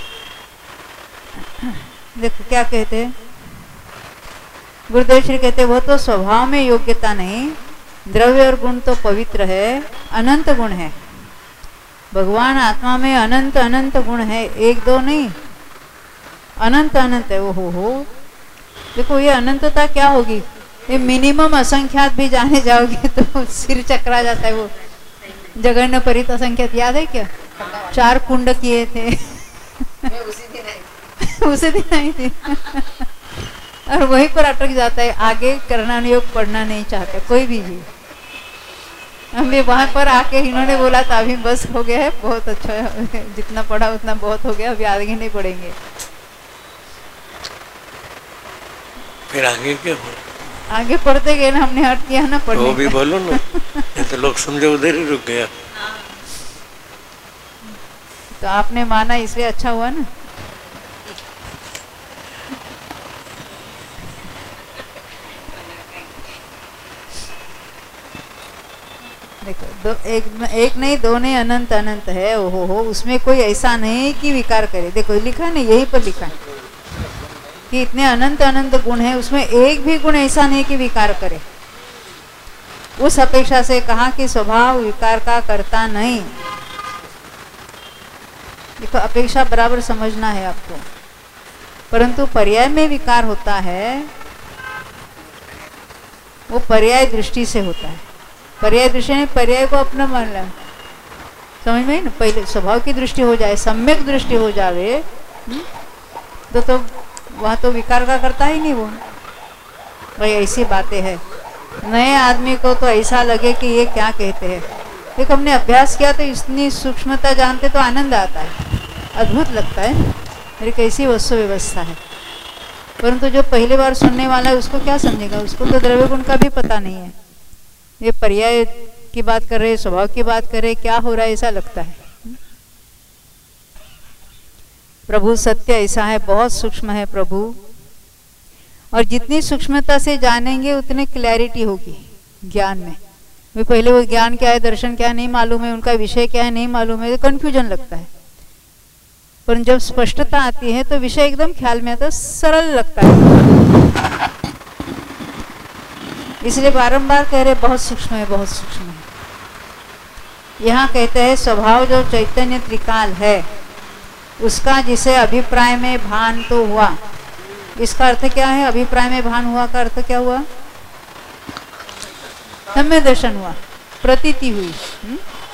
[SPEAKER 1] देखो क्या कहते हैं गुरुदेव श्री कहते, वो तो स्वभाव में योग्यता नहीं, द्रव्य और गुण तो पवित्र है, अनंत गुण है। भगवान आत्मा में अनंत अनंत गुण है, एक दो नहीं, अनंत अनंत है। वो हो हो देखो ये अनंतता क्या होगी? ये मिनिमम असंख्यात भी जाने जाओगे तो सिर चकरा जाता है। वो जगन्य परित असंख्यात याद है क्या? चार कुंड किए थे।
[SPEAKER 3] मैं उसी दिन आई
[SPEAKER 1] उसी दिन आई थी। और वहीं पर अटक जाता है, आगे करना योग पढ़ना नहीं चाहता कोई भी जीव। हमें वहां पर आके इन्होंने बोला था अभी बस हो गया है, बहुत अच्छा है, जितना पढ़ा उतना बहुत हो गया, अभी आगे नहीं पढ़ेंगे।
[SPEAKER 2] फिर आगे क्या हो?
[SPEAKER 1] आगे पढ़ते गए ना, हमने हट किया ना पढ़ने।
[SPEAKER 2] वो भी बोलो ना, ये तो लोग समझे उधर ही रुक गया।
[SPEAKER 1] तो आपने माना इसलिए अच्छा हुआ ना। देखो दो, एक एक नहीं दो नहीं, अनंत अनंत है। ओहो हो, उसमें कोई ऐसा नहीं कि विकार करे। देखो लिखा है ना, यही पर लिखा है कि इतने अनंत अनंत गुण है, उसमें एक भी गुण ऐसा नहीं कि विकार करे। उस अपेक्षा से कहा कि स्वभाव विकार का करता नहीं। देखो अपेक्षा बराबर समझना है आपको, परंतु पर्याय में विकार होता है, वो पर्याय दृष्टि से होता है। पर्याय दृष्टि ने पर्याय को अपना मान लिया, समझ में ना। पहले स्वभाव की दृष्टि हो जाए, सम्यक दृष्टि हो जावे, तो तो वह तो विकार का करता ही नहीं वो। भाई ऐसी बातें हैं, नए आदमी को तो ऐसा लगे कि ये क्या कहते हैं। देखो हमने अभ्यास किया तो इतनी सूक्ष्मता जानते तो आनंद आता है, अद्भुत लगता है मेरी कैसी वस्तु व्यवस्था है। परंतु जो पहली बार सुनने वाला है उसको क्या समझेगा, उसको तो द्रव्य गुण का भी पता नहीं है। ये पर्याय की बात कर रहे, स्वभाव की बात कर रहे, क्या हो रहा है ऐसा लगता है। प्रभु सत्य ऐसा है, बहुत सूक्ष्म है प्रभु, और जितनी सूक्ष्मता से जानेंगे उतनी क्लैरिटी होगी ज्ञान में। वे पहले वो ज्ञान क्या है, दर्शन क्या है नहीं मालूम है, उनका विषय क्या है नहीं मालूम है, तो कंफ्यूजन लगता है। पर जब स्पष्टता आती है तो विषय एकदम ख्याल में आता है, सरल लगता है। इसलिए बारंबार कह रहे बहुत सूक्ष्म है, बहुत सूक्ष्म है। यहाँ कहते हैं स्वभाव जो चैतन्य त्रिकाल है उसका जिसे अभिप्राय में भान तो हुआ। इसका अर्थ क्या है, अभिप्राय में भान हुआ का अर्थ क्या हुआ, सम्यक दर्शन हुआ, प्रतीति हुई। हुँ?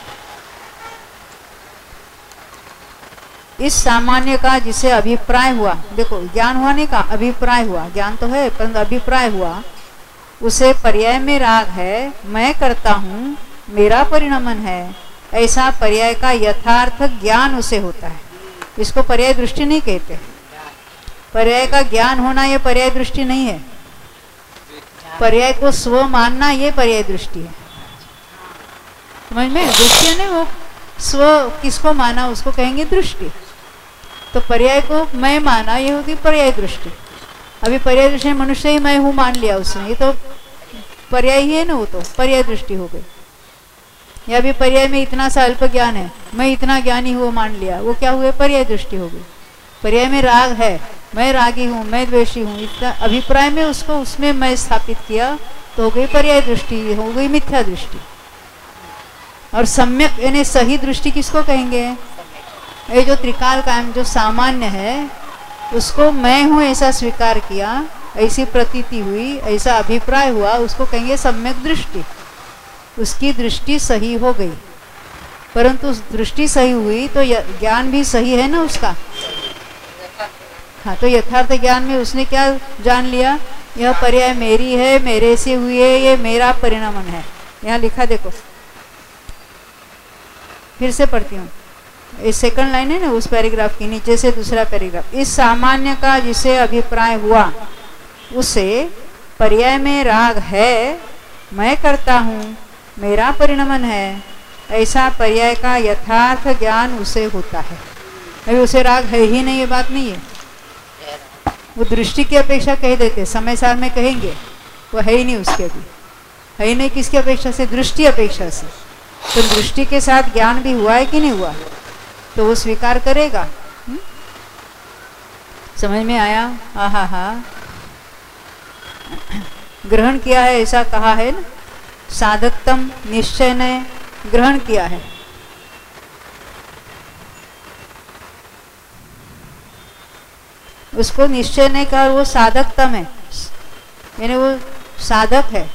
[SPEAKER 1] इस सामान्य का जिसे अभिप्राय हुआ, देखो ज्ञान हुआ नहीं का अभिप्राय हुआ, ज्ञान तो है परंतु अभिप्राय हुआ, उसे पर्याय में राग है, मैं करता हूँ, मेरा परिणमन है, ऐसा पर्याय का यथार्थ ज्ञान उसे होता है। इसको पर्याय दृष्टि नहीं कहते। पर्याय का ज्ञान होना ये पर्याय दृष्टि नहीं है। पर्याय को स्व मानना ये पर्याय दृष्टि है। समझ में, दृष्टि नहीं, वो स्व किसको माना उसको कहेंगे दृष्टि। तो पर्याय को मैं माना ये होती पर्याय दृष्टि। अभी पर्याय दृष्टि मनुष्य ही मैं हूँ मान लिया उसने, ये तो पर्याय ही है ना, वो तो पर्याय दृष्टि हो गई। या भी पर्याय में इतना सा अल्प ज्ञान है, मैं इतना ज्ञानी हूँ मान लिया, वो क्या हुए पर्याय दृष्टि हो गई। पर्याय में राग है, मैं रागी हूँ, मैं द्वेषी हूँ, इतना अभिप्राय में उसको उसमें मैं स्थापित किया तो हो गई पर्याय दृष्टि, हो गई मिथ्या दृष्टि। और सम्यक यानी सही दृष्टि किसको कहेंगे, ये जो त्रिकाल कायम जो सामान्य है उसको मैं हूँ ऐसा स्वीकार किया, ऐसी प्रतीति हुई, ऐसा अभिप्राय हुआ, उसको कहेंगे सम्यक दृष्टि। उसकी दृष्टि सही हो गई, परंतु उस दृष्टि सही हुई तो ज्ञान भी सही है ना उसका। हाँ, तो यथार्थ ज्ञान में उसने क्या जान लिया, यह पर्याय मेरी है, मेरे से हुई है, ये मेरा परिणमन है। यहाँ लिखा देखो, फिर से पढ़ती हूँ, ये सेकंड लाइन है ना उस पैराग्राफ की, नीचे से दूसरा पैराग्राफ। इस सामान्य का जिसे अभिप्राय हुआ उसे पर्याय में राग है, मैं करता हूँ, मेरा परिणमन है, ऐसा पर्याय का यथार्थ ज्ञान उसे होता है। अभी उसे राग है ही नहीं, ये बात नहीं है। वो दृष्टि की अपेक्षा कह देते, समय सार में कहेंगे, वो है ही नहीं उसके, अभी है ही नहीं। किसकी अपेक्षा से, दृष्टि अपेक्षा से। तो दृष्टि के साथ ज्ञान भी हुआ है कि नहीं हुआ, तो वो स्वीकार करेगा। हुँ? समझ में आया। हा हा हा, ग्रहण किया है ऐसा कहा है ना, साधकतम निश्चय ने ग्रहण किया है। उसको निश्चय ने कहा, वो साधकतम है, यानी वो साधक है।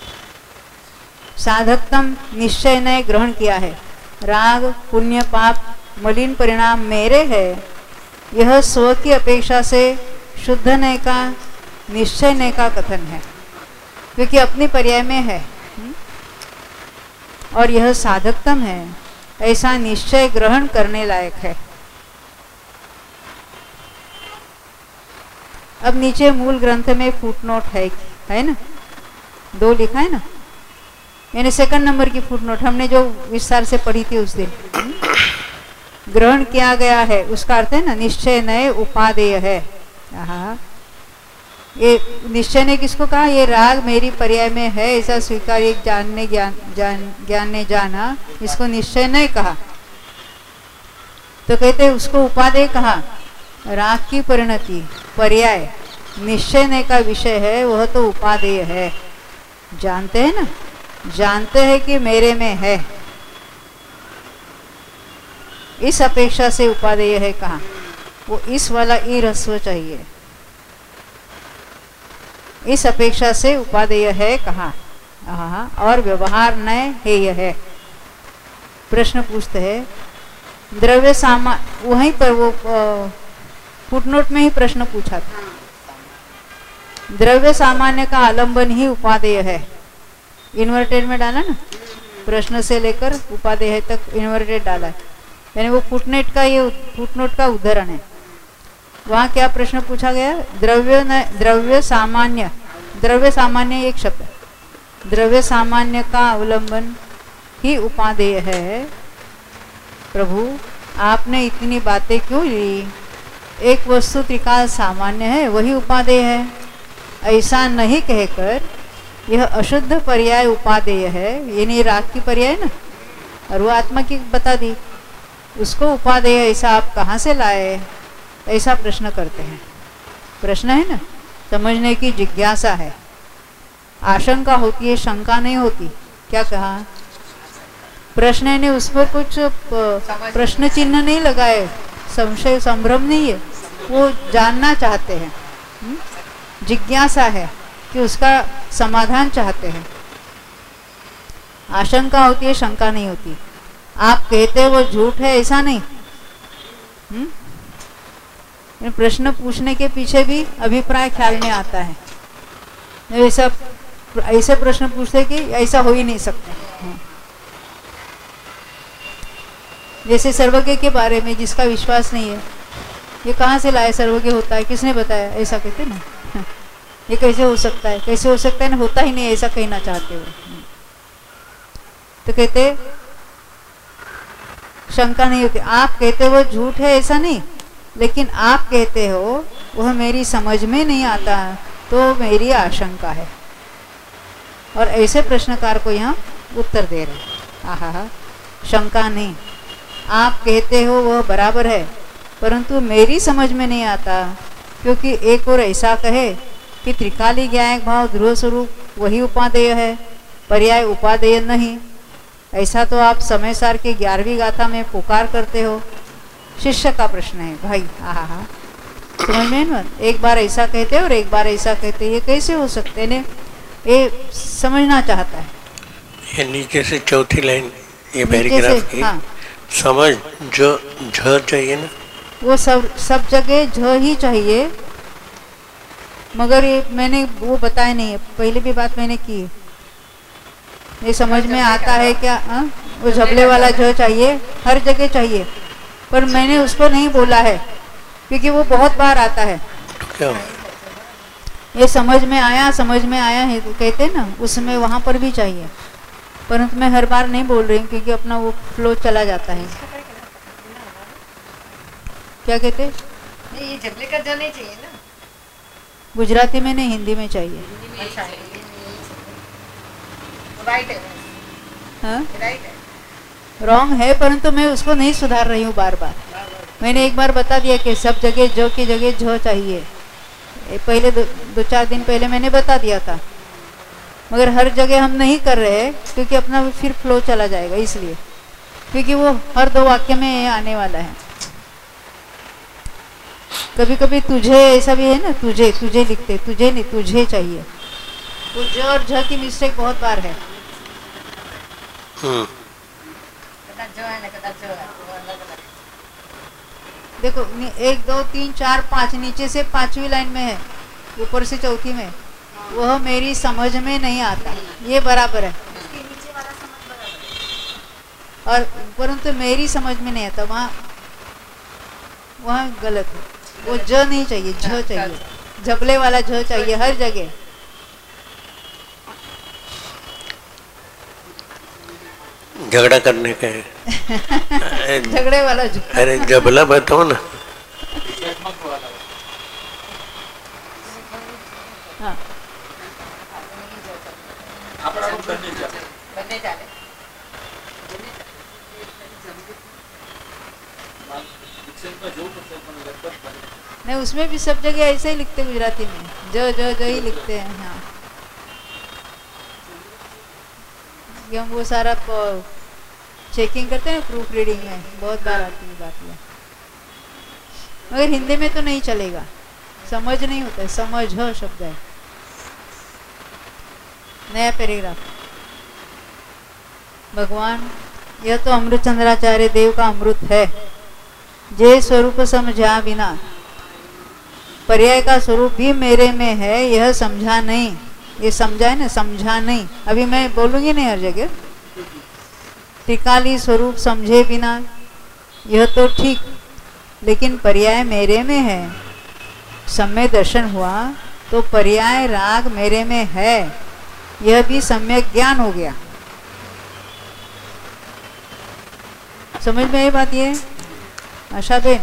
[SPEAKER 1] साधकतम निश्चय ने ग्रहण किया है। राग पुण्य पाप मलिन परिणाम मेरे है, यह स्व की अपेक्षा से शुद्ध नय का निश्चय नय का कथन है, क्योंकि अपनी पर्याय में है और यह साधकतम है, ऐसा निश्चय ग्रहण करने लायक है। अब नीचे मूल ग्रंथ में फुटनोट है है ना, दो लिखा है ना, यानी सेकंड नंबर की फुटनोट हमने जो विस्तार से पढ़ी थी उस दिन, ग्रहण किया गया है उसका अर्थ है ना निश्चय नय उपादेय है। हाँ, ये निश्चय ने किसको कहा, ये राग मेरी पर्याय में है ऐसा स्वीकार एक जानने ज्ञान जान ज्ञान ने जाना, इसको निश्चय नहीं कहा। तो कहते उसको उपादेय कहा, राग की परिणति पर्याय निश्चय ने का विषय है, वह तो उपादेय है। जानते हैं ना, जानते हैं कि मेरे में है, इस अपेक्षा से उपादेय है कहा, वो इस वाला ई रस्व चाहिए, इस अपेक्षा से उपादेय है कहा। हाँ, और व्यवहार नय हेय है। प्रश्न पूछते हैं द्रव्य सामा, वहीं पर वो फुटनोट में ही प्रश्न पूछा था, द्रव्य सामान्य का आलंबन ही उपादेय है। इन्वर्टेड में डाला ना, प्रश्न से लेकर उपादेय तक इन्वर्टेड डाला है, यानी वो फुटनोट का ये फुटनोट का उदाहरण है। वहाँ क्या प्रश्न पूछा गया, द्रव्य न द्रव्य सामान्य, द्रव्य सामान्य एक शब्द, द्रव्य सामान्य का अवलंबन ही उपादेय है। प्रभु आपने इतनी बातें क्यों ली, एक वस्तु त्रिकाल सामान्य है वही उपादेय है, ऐसा नहीं कहकर यह अशुद्ध पर्याय उपादेय है, यानी राग की पर्याय ना, और वो आत्मा की बता दी, उसको उपादेय ऐसा आप कहाँ से लाए, ऐसा प्रश्न करते हैं। प्रश्न है ना, समझने की जिज्ञासा है, आशंका होती है, शंका नहीं होती। क्या कहा, प्रश्न ने उस पर कुछ प्रश्न चिन्ह नहीं लगाए, संशय संभ्रम नहीं है, वो जानना चाहते हैं, जिज्ञासा है कि उसका समाधान चाहते हैं। आशंका होती है, शंका नहीं होती। आप कहते वो झूठ है ऐसा नहीं, हुँ? प्रश्न पूछने के पीछे भी अभिप्राय ख्याल में आता है। ऐसा ऐसे प्रश्न पूछते कि ऐसा हो ही नहीं सकता। जैसे सर्वज्ञ के बारे में जिसका विश्वास नहीं है, ये कहाँ से लाए, सर्वज्ञ होता है, किसने बताया, ऐसा कहते ना, ये कैसे हो सकता है, कैसे हो सकता है ना, होता ही नहीं, ऐसा कहना चाहते हो। तो कहते शंका नहीं होती, आप कहते हो झूठ है ऐसा नहीं, लेकिन आप कहते हो वह मेरी समझ में नहीं आता, तो मेरी आशंका है। और ऐसे प्रश्नकार को यहाँ उत्तर दे रहे, आहा, शंका नहीं, आप कहते हो वह बराबर है, परंतु मेरी समझ में नहीं आता, क्योंकि एक और ऐसा कहे कि त्रिकाली ज्ञायक भाव ध्रुव स्वरूप वही उपादेय है, पर्याय उपादेय नहीं, ऐसा तो आप समय सार के ग्यारहवीं गाथा में पुकार करते हो। शिष्य का प्रश्न है, भाई आहा हा, समझ में ना, एक बार ऐसा कहते और एक बार ऐसा कहते, ये कैसे हो सकते ने, ये समझना चाहता है।
[SPEAKER 2] ये नीचे से चौथी लाइन, ये पैराग्राफ की, हाँ, समझ जो झ चाहिए ना,
[SPEAKER 1] वो सब सब जगह झ ही चाहिए, मगर ये मैंने वो बताया नहीं है, पहले भी बात मैंने की है, ये समझ में आता है क्या, आ? वो झबले वाला झ चाहिए, हर जगह चाहिए, पर मैंने उसको नहीं बोला है क्योंकि वो बहुत बार आता है।
[SPEAKER 2] क्या?
[SPEAKER 1] ये समझ में आया, समझ में आया है तो कहते हैं ना, उसमें वहाँ पर भी चाहिए, परंतु मैं हर बार नहीं बोल रही हूँ क्योंकि अपना वो फ्लो चला जाता है। क्या कहते?
[SPEAKER 3] नहीं, ये झबले का जो नहीं चाहिए ना,
[SPEAKER 1] गुजराती में नहीं, हिंदी में चाहिए।
[SPEAKER 3] अच्छा, राइट है,
[SPEAKER 1] हाँ,
[SPEAKER 3] राइट है,
[SPEAKER 1] रॉन्ग है, परंतु मैं उसको नहीं सुधार रही हूँ बार बार। मैंने एक बार बता दिया कि सब जगह जो की जगह जो चाहिए, पहले दो, दो चार दिन पहले मैंने बता दिया था, मगर हर जगह हम नहीं कर रहे क्योंकि अपना फिर फ्लो चला जाएगा, इसलिए, क्योंकि वो हर दो वाक्य में आने वाला है। कभी कभी तुझे ऐसा भी है ना, तुझे तुझे लिखते, तुझे नहीं, तुझे चाहिए, तो ज और झ की मिस्टेक बहुत बार है।
[SPEAKER 3] जो है ना, जो है, वो अलग अलग
[SPEAKER 1] देखो एक दो तीन चार पाँच, नीचे से पांचवी लाइन में है, ऊपर से चौथी में, वह मेरी समझ में नहीं आता, ये बराबर है। और परंतु मेरी समझ में नहीं आता, वहाँ वहाँ गलत है, वो ज नहीं चाहिए, झ चाहिए, झबले वाला झ चाहिए हर जगह।
[SPEAKER 2] झगड़ा करने का है।
[SPEAKER 1] झगड़े वाला झ।
[SPEAKER 2] अरे जबला बताओ ना।
[SPEAKER 1] हाँ नहीं, उसमें भी सब जगह ऐसे ही लिखते गुजराती में, जो जो जो ही लिखते हैं। हाँ ये हम वो सारा चेकिंग करते हैं प्रूफ रीडिंग में, बहुत बार आती है बात ये, मगर हिंदी में तो नहीं चलेगा, समझ नहीं होता है, समझ हो शब्द है। नया पैराग्राफ, भगवान यह तो अमृत चंद्राचार्य देव का अमृत है, जे स्वरूप समझा बिना, पर्याय का स्वरूप भी मेरे में है, यह समझा नहीं, ये समझा है ना, समझा नहीं, अभी मैं बोलूंगी नहीं हर जगह। त्रिकाली स्वरूप समझे बिना, यह तो ठीक, लेकिन पर्याय मेरे में है, सम्य दर्शन हुआ तो पर्याय राग मेरे में है, यह भी सम्यक ज्ञान हो गया। समझ में आई बात? ये आशा बेन,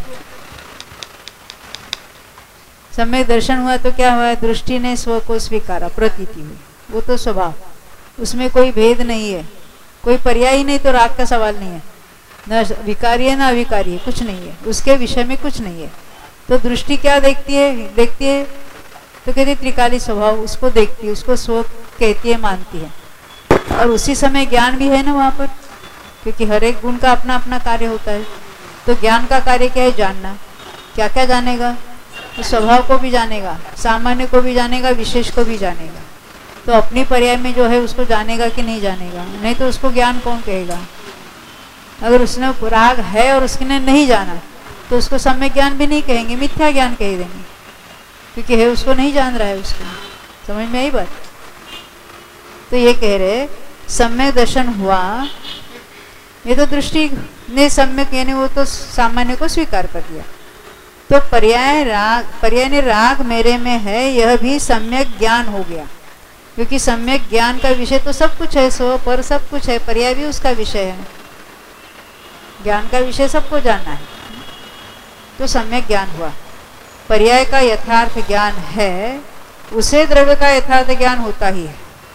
[SPEAKER 1] सम्य दर्शन हुआ तो क्या हुआ? दृष्टि ने स्व को स्वीकारा, प्रतीति हुई, वो तो स्वभाव, उसमें कोई भेद नहीं है, कोई पर्याय ही नहीं, तो राग का सवाल नहीं है, न विकारी है न अविकारी है, कुछ नहीं है, उसके विषय में कुछ नहीं है। तो दृष्टि क्या देखती है? देखती है तो कहती है त्रिकाली स्वभाव, उसको देखती है, उसको स्व कहती है, मानती है। और उसी समय ज्ञान भी है ना वहाँ पर, क्योंकि हर एक गुण का अपना अपना कार्य होता है। तो ज्ञान का कार्य क्या है? जानना। क्या क्या जानेगा? तो स्वभाव को भी जानेगा, सामान्य को भी जानेगा, विशेष को भी जानेगा। तो अपनी पर्याय में जो है उसको जानेगा कि नहीं जानेगा? नहीं तो उसको ज्ञान कौन कहेगा? अगर उसने राग है और उसने नहीं जाना तो उसको सम्यक ज्ञान भी नहीं कहेंगे, मिथ्या ज्ञान कह देंगे, क्योंकि है उसको नहीं जान रहा है उसको। समझ में आई बात? तो ये कह रहे सम्यक दर्शन हुआ, ये तो दृष्टि ने सम्यक यानी वो तो सामान्य को स्वीकार कर दिया। तो पर्याय राग, पर्याय ने राग मेरे में है, यह भी सम्यक ज्ञान हो गया, क्योंकि सम्यक ज्ञान का विषय तो सब कुछ है, सो पर सब कुछ है, पर्याय भी उसका विषय है, ज्ञान का विषय सबको जानना है, तो सम्यक ज्ञान हुआ। पर्याय का यथार्थ ज्ञान है, उसे द्रव्य का यथार्थ ज्ञान होता ही है।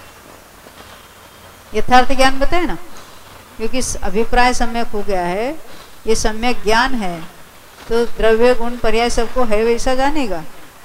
[SPEAKER 1] यथार्थ ज्ञान बताए ना, क्योंकि अभिप्राय सम्यक हो गया है, ये सम्यक ज्ञान है, तो द्रव्य गुण पर्याय सबको है वैसा जानेगा।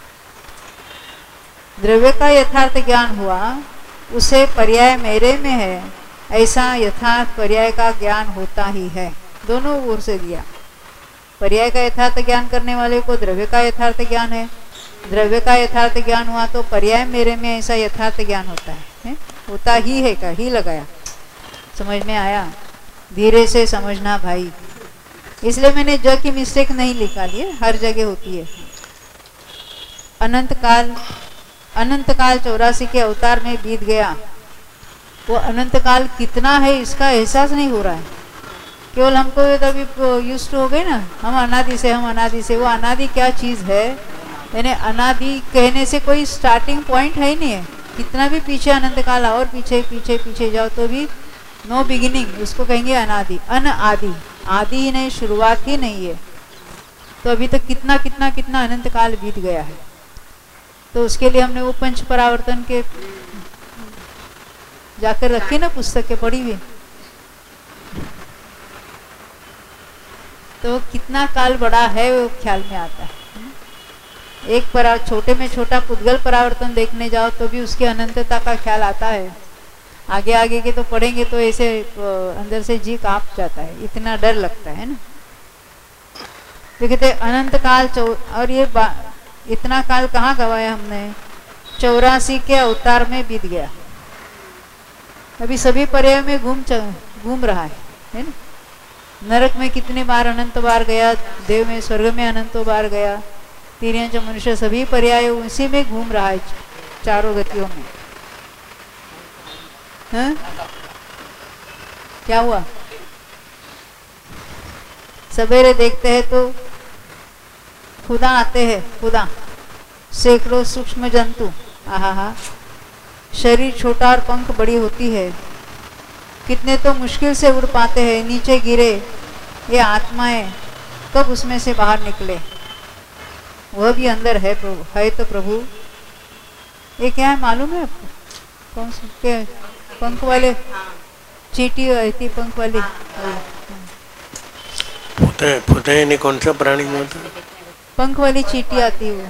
[SPEAKER 1] द्रव्य का यथार्थ ज्ञान हुआ, उसे पर्याय मेरे में है, ऐसा यथार्थ पर्याय का ज्ञान होता ही है। दोनों ओर से दिया, पर्याय का यथार्थ ज्ञान करने वाले को द्रव्य का यथार्थ ज्ञान है, द्रव्य का यथार्थ ज्ञान हुआ तो पर्याय मेरे में ऐसा यथार्थ ज्ञान होता है, है? होता ही है, का ही लगाया। समझ में आया? धीरे से समझना भाई, इसलिए मैंने ज की मिस्टेक नहीं निकाली है, हर जगह होती है। अनंत काल, अनंत काल चौरासी के अवतार में बीत गया, वो अनंत काल कितना है इसका एहसास नहीं हो रहा है। केवल हमको अभी यूज्ड हो गए ना, हम अनादि से, हम अनादि से, वो अनादि क्या चीज़ है? यानी अनादि कहने से कोई स्टार्टिंग पॉइंट है ही नहीं है। कितना भी पीछे अनंत काल और पीछे पीछे पीछे जाओ तो भी नो बिगिनिंग, उसको कहेंगे अनादि। अन आदि, आदि ही नहीं, शुरुआत ही नहीं है। तो अभी तक कितना कितना कितना अनंत काल बीत गया है। तो उसके लिए हमने वो पंच परावर्तन के जाकर रखी ना पुस्तक के, पढ़ी हुई, तो कितना काल बड़ा है वो ख्याल में आता है। एक परा छोटे में छोटा पुद्गल परावर्तन देखने जाओ तो भी उसकी अनंतता का ख्याल आता है। आगे आगे के तो पढ़ेंगे तो ऐसे अंदर से जी कांप जाता है, इतना डर लगता है ना। तो कहते अनंत काल चौ और ये इतना काल कहाँ गवाया हमने? चौरासी के अवतार में बीत गया। अभी सभी पर्याय में घूम घूम रहा है, है ना। नरक में कितने बार अनंत बार गया, देव में स्वर्ग में अनंतों बार गया, तिर्यंच मनुष्य सभी पर्याय उसी में घूम रहा है, चारों गतियों में। हाँ? क्या हुआ? सवेरे देखते हैं तो खुदा आते हैं, खुदा सैकड़ों सूक्ष्म जंतु, आहा हा, शरीर छोटा और पंख बड़ी होती है, कितने तो मुश्किल से उड़ पाते हैं, नीचे गिरे ये आत्माएं कब उसमें से बाहर निकले, वह भी अंदर है प्रभु, है तो प्रभु। ये क्या है मालूम है आपको? कौन सी क्या पंख वाले चींटी रहती, पंख वाली
[SPEAKER 2] फुटे फुटे नहीं, कौन सा प्राणी में होता है?
[SPEAKER 1] पंख वाली चींटी आती है,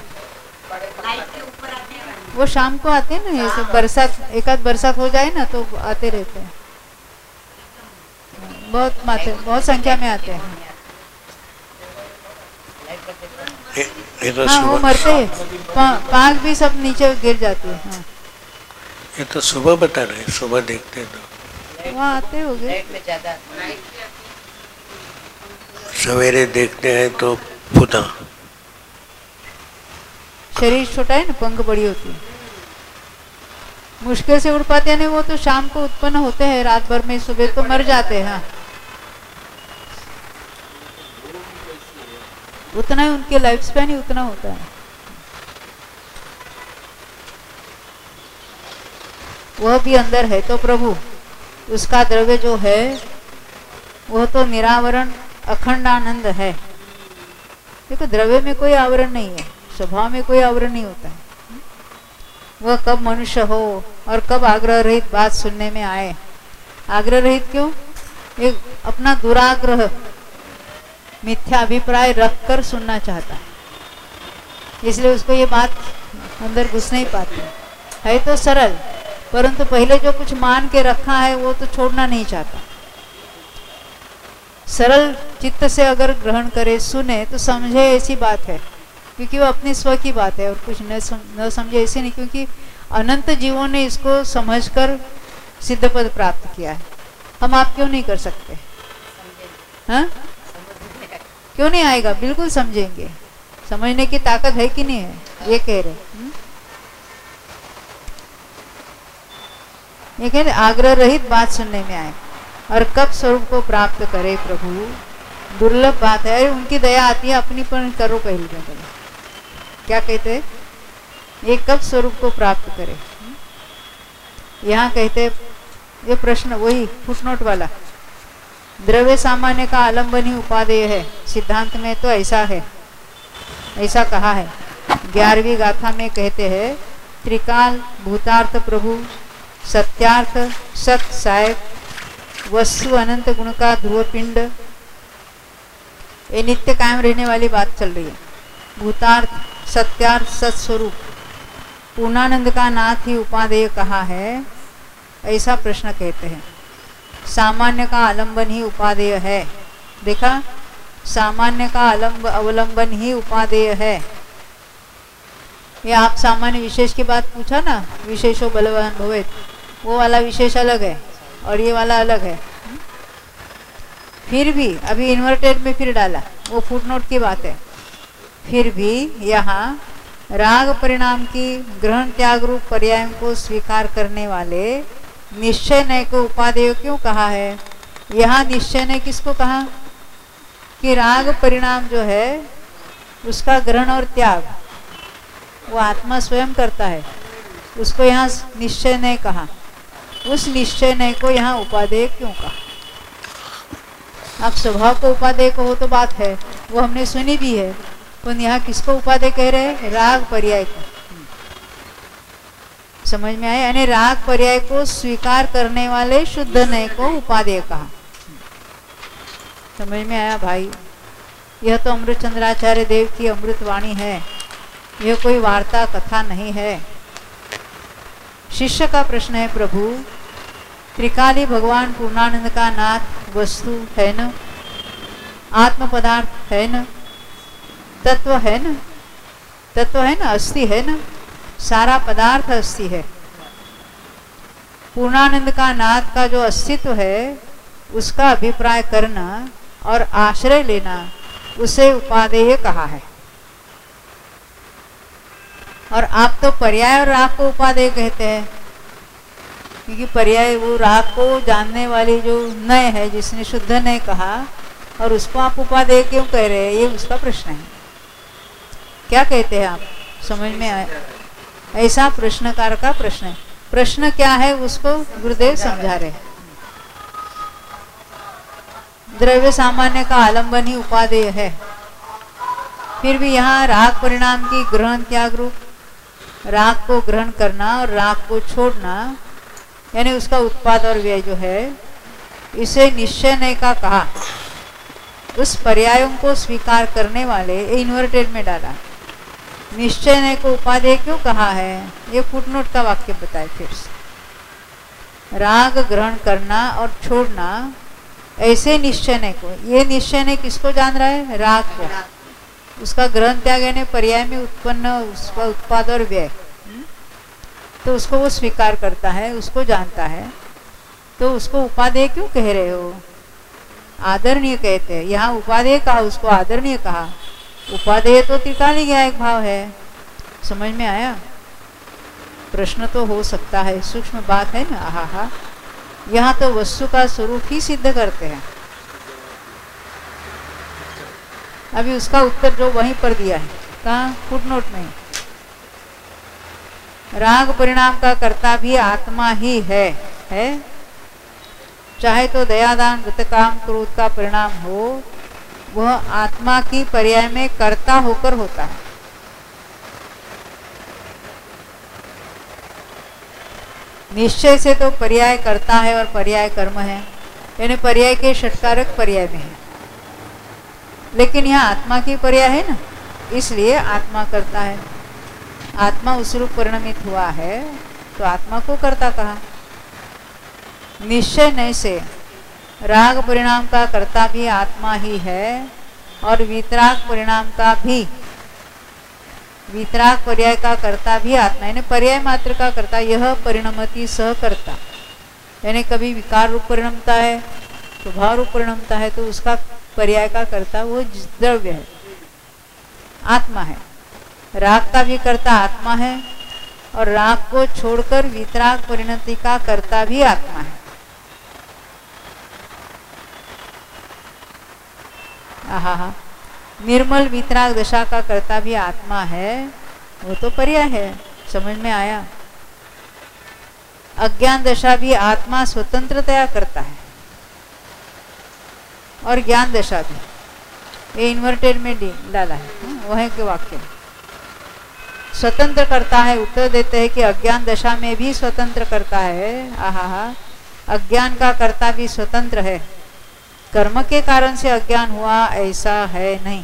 [SPEAKER 1] वो शाम को आते हैं ना, ये सब बरसात, एक आध बरसात हो जाए ना तो आते रहते हैं, बहुत माते, बहुत संख्या में आते हैं।
[SPEAKER 2] ये, ये तो
[SPEAKER 1] हाँ वो मरते हैं, पांख भी सब नीचे गिर जाती है। हाँ।
[SPEAKER 2] ये तो सुबह बता रहे, सुबह देखते तो
[SPEAKER 1] वहाँ आते हो गए,
[SPEAKER 2] सवेरे देखते हैं तो फुटा,
[SPEAKER 1] शरीर छोटा है ना, पंख बड़ी होती है, मुश्किल से उड़ पाते हैं। वो तो शाम को उत्पन्न होते हैं, रात भर में, सुबह तो मर जाते हैं। हाँ, उतना ही उनके लाइफ स्पैन ही उतना होता है। वह भी अंदर है तो प्रभु, उसका द्रव्य जो है वह तो निरावरण अखंड आनंद है। देखो द्रव्य में कोई आवरण नहीं है, स्वभाव में कोई आवरण नहीं होता है। वह कब मनुष्य हो और कब आग्रह रहित बात सुनने में आए। आग्रह रहित क्यों? एक अपना दुराग्रह मिथ्या अभिप्राय रखकर सुनना चाहता है, इसलिए उसको ये बात अंदर घुस नहीं पाती है। तो सरल, परंतु पहले जो कुछ मान के रखा है वो तो छोड़ना नहीं चाहता। सरल चित्त से अगर ग्रहण करे, सुने तो समझे ऐसी बात है, क्योंकि वो अपनी स्व की बात है और कुछ न सम, न समझे ऐसे नहीं, क्योंकि अनंत जीवों ने इसको समझकर सिद्ध पद प्राप्त किया है। हम आप क्यों नहीं कर सकते? हाँ, क्यों नहीं आएगा? बिल्कुल समझेंगे, समझने की ताकत है कि नहीं है, ये कह रहे। हुँ? ये कह रहे आग्रह रहित बात सुनने में आए और कब स्वरूप को प्राप्त करे प्रभु। दुर्लभ बात है, उनकी दया आती है, अपनी पर करो पहले में पहले। क्या कहते हैं? ये कब स्वरूप को प्राप्त करे। यहाँ कहते ये प्रश्न वही फुटनोट वाला, द्रव्य सामान्य का आलम्बन ही उपादेय है। सिद्धांत में तो ऐसा है, ऐसा कहा है। ग्यारहवीं गाथा में कहते हैं त्रिकाल भूतार्थ प्रभु, सत्यार्थ सत सायक, वस्तु अनंत गुण का ध्रुव पिंड। ये नित्य कायम रहने वाली बात चल रही है। भूतार्थ सत्यार्थ सत्स्वरूप पूर्णानंद का नाथ ही उपादेय कहा है, ऐसा प्रश्न कहते हैं। सामान्य का आलंबन ही उपादेय है। देखा, सामान्य का आलंब अवलंबन ही उपादेय है। ये आप सामान्य विशेष की बात पूछा ना, विशेषो बलवान भवेत्, वो वाला विशेष अलग है और ये वाला अलग है। फिर भी अभी इन्वर्टेड में फिर डाला, वो फुटनोट की बात है। फिर भी यहाँ राग परिणाम की ग्रहण त्याग रूप पर्याय को स्वीकार करने वाले निश्चय नय को उपादेय क्यों कहा है? यहाँ निश्चय नय किसको कहा? कि राग परिणाम जो है उसका ग्रहण और त्याग वो आत्मा स्वयं करता है, उसको यहाँ निश्चय नय कहा। उस निश्चय नय को यहाँ उपादेय क्यों कहा? आप स्वभाव को उपादेय को हो तो बात है, वो हमने सुनी भी है, पर यहाँ किसको उपादेय कह रहे हैं? राग पर्याय को। समझ में आया? यानी राग पर्याय को स्वीकार करने वाले शुद्ध नय को उपादेय कहा। समझ में आया भाई? यह तो अमृत चंद्राचार्य देव की अमृत वाणी है, यह कोई वार्ता कथा नहीं है। शिष्य का प्रश्न है, प्रभु त्रिकाली भगवान पूर्णानंद का नाथ वस्तु है न, आत्म पदार्थ है न, तत्व है न, तत्व है न, अस्थि है न, सारा पदार्थ अस्थि है। पूर्णानंद का नाथ का जो अस्तित्व है उसका अभिप्राय करना और आश्रय लेना, उसे उपादेय कहा है। और आप तो पर्याय और राग को उपादेय कहते हैं, क्योंकि पर्याय वो राग को जानने वाली जो नय है, जिसने शुद्ध नय कहा, और उसको आप उपादेय क्यों कह रहे हैं, ये उसका प्रश्न है। क्या कहते हैं आप, समझ में आए? ऐसा प्रश्नकार का प्रश्न है। प्रश्न क्या है उसको गुरुदेव समझा रहे हैं। द्रव्य सामान्य का आलंबन ही उपादेय है। फिर भी यहाँ राग परिणाम की ग्रहण त्याग रूप, राग को ग्रहण करना और राग को छोड़ना, यानी उसका उत्पाद और व्यय जो है, इसे निश्चय नहीं का कहा। उस पर्यायों को स्वीकार करने वाले, इन्वर्टेड में डाला, निश्चय ने को उपादेय क्यों कहा है, ये फुटनोट का वाक्य बताए फिर से। राग ग्रहण करना और छोड़ना, ऐसे निश्चय ने को, ये निश्चय ने किसको जान रहा है, राग को। उसका ग्रहण त्याग यानी पर्याय में उत्पन्न उसका उत्पाद और व्यय, तो उसको वो स्वीकार करता है, उसको जानता है, तो उसको उपादेय क्यों कह रहे हो, आदरणीय कहते हैं। यहाँ उपादेय कहा, उसको आदरणीय कहा। उपादेय तो त्रिकाली ज्ञायक भाव है। समझ में आया? प्रश्न तो हो सकता है, सूक्ष्म बात है ना। हा हा यहाँ तो वस्तु का स्वरूप ही सिद्ध करते हैं। अभी उसका उत्तर जो वहीं पर दिया है, कहाँ, फुटनोट में। राग परिणाम का कर्ता भी आत्मा ही है, है? चाहे तो दयादान गतकाम क्रोध का परिणाम हो, वह आत्मा की पर्याय में कर्ता होकर होता है। निश्चय से तो पर्याय कर्ता है और पर्याय कर्म है, यानी पर्याय के षटकारक पर्याय में है। लेकिन यहाँ आत्मा की पर्याय है ना, इसलिए आत्मा करता है। आत्मा उस रूप परिणमित हुआ है, तो आत्मा को कर्ता कहा। निश्चय नहीं से राग परिणाम का कर्ता भी आत्मा ही है, और वितराग परिणाम का भी, वितराग पर्याय का कर्ता भी आत्मा, यानी पर्याय मात्र का कर्ता। यह परिणमति सह कर्ता, यानी कभी विकार रूप परिणमता है, स्वभाव रूप परिणमता है, तो उसका पर्याय का कर्ता वो द्रव्य है, आत्मा है। राग का भी कर्ता आत्मा है, और राग को छोड़कर वितराग परिणति का कर्ता भी आत्मा है। आहा, निर्मल वितराग दशा का कर्ता भी आत्मा है, वो तो पर्याय है। समझ में आया? अज्ञान दशा भी आत्मा स्वतंत्रतया करता है, और ज्ञान दशा भी, ये इन्वर्टेड में डाला है, वह के वाक्य स्वतंत्र करता है। उत्तर देते हैं कि अज्ञान दशा में भी स्वतंत्र करता है। आहा, अज्ञान का कर्ता भी स्वतंत्र है, कर्म के कारण से अज्ञान हुआ ऐसा है नहीं।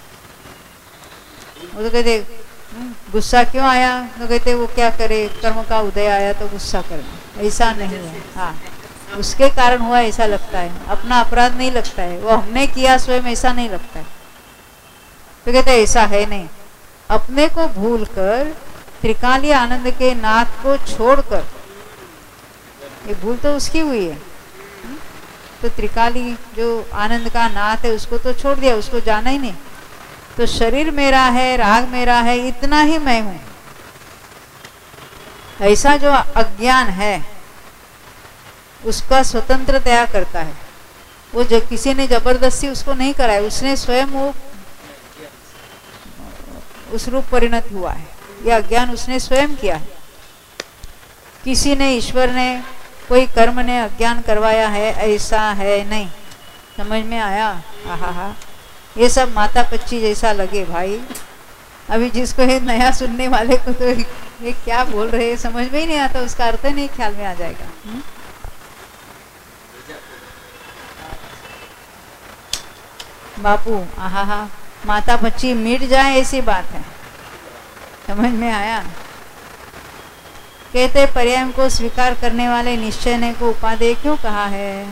[SPEAKER 1] वो तो कहते गुस्सा क्यों आया, तो कहते वो क्या करे, कर्म का उदय आया तो गुस्सा करना, ऐसा नहीं है। हाँ, उसके कारण हुआ ऐसा लगता है, अपना अपराध नहीं लगता है, वो हमने किया स्वयं ऐसा नहीं लगता है। तो कहते ऐसा है नहीं, अपने को भूलकर त्रिकालीय आनंद के नाथ को छोड़कर, ये भूल तो उसकी हुई है, तो त्रिकाली जो आनंद का नाथ है उसको तो छोड़ दिया, उसको जाना ही नहीं। तो शरीर मेरा है, राग मेरा है, इतना ही मैं हूं। ऐसा जो अज्ञान है उसका स्वतंत्रतया करता है, वो जो किसी ने जबरदस्ती उसको नहीं कराया, उसने स्वयं वो उस रूप परिणत हुआ है। यह अज्ञान उसने स्वयं किया है, किसी ने, ईश्वर ने, कोई कर्म ने अज्ञान करवाया है ऐसा है नहीं। समझ में आया? आहा हा, ये सब माता पच्ची जैसा लगे भाई। अभी जिसको ये नया सुनने वाले को तो ये क्या बोल रहे हैं समझ में ही नहीं आता, उसका अर्थ नहीं ख्याल में आ जाएगा। हुँ? बापू आहा हा, माता पच्ची मिट जाए ऐसी बात है। समझ में आया? कहते पर्याय को स्वीकार करने वाले निश्चय ने को उपादेय क्यों कहा है,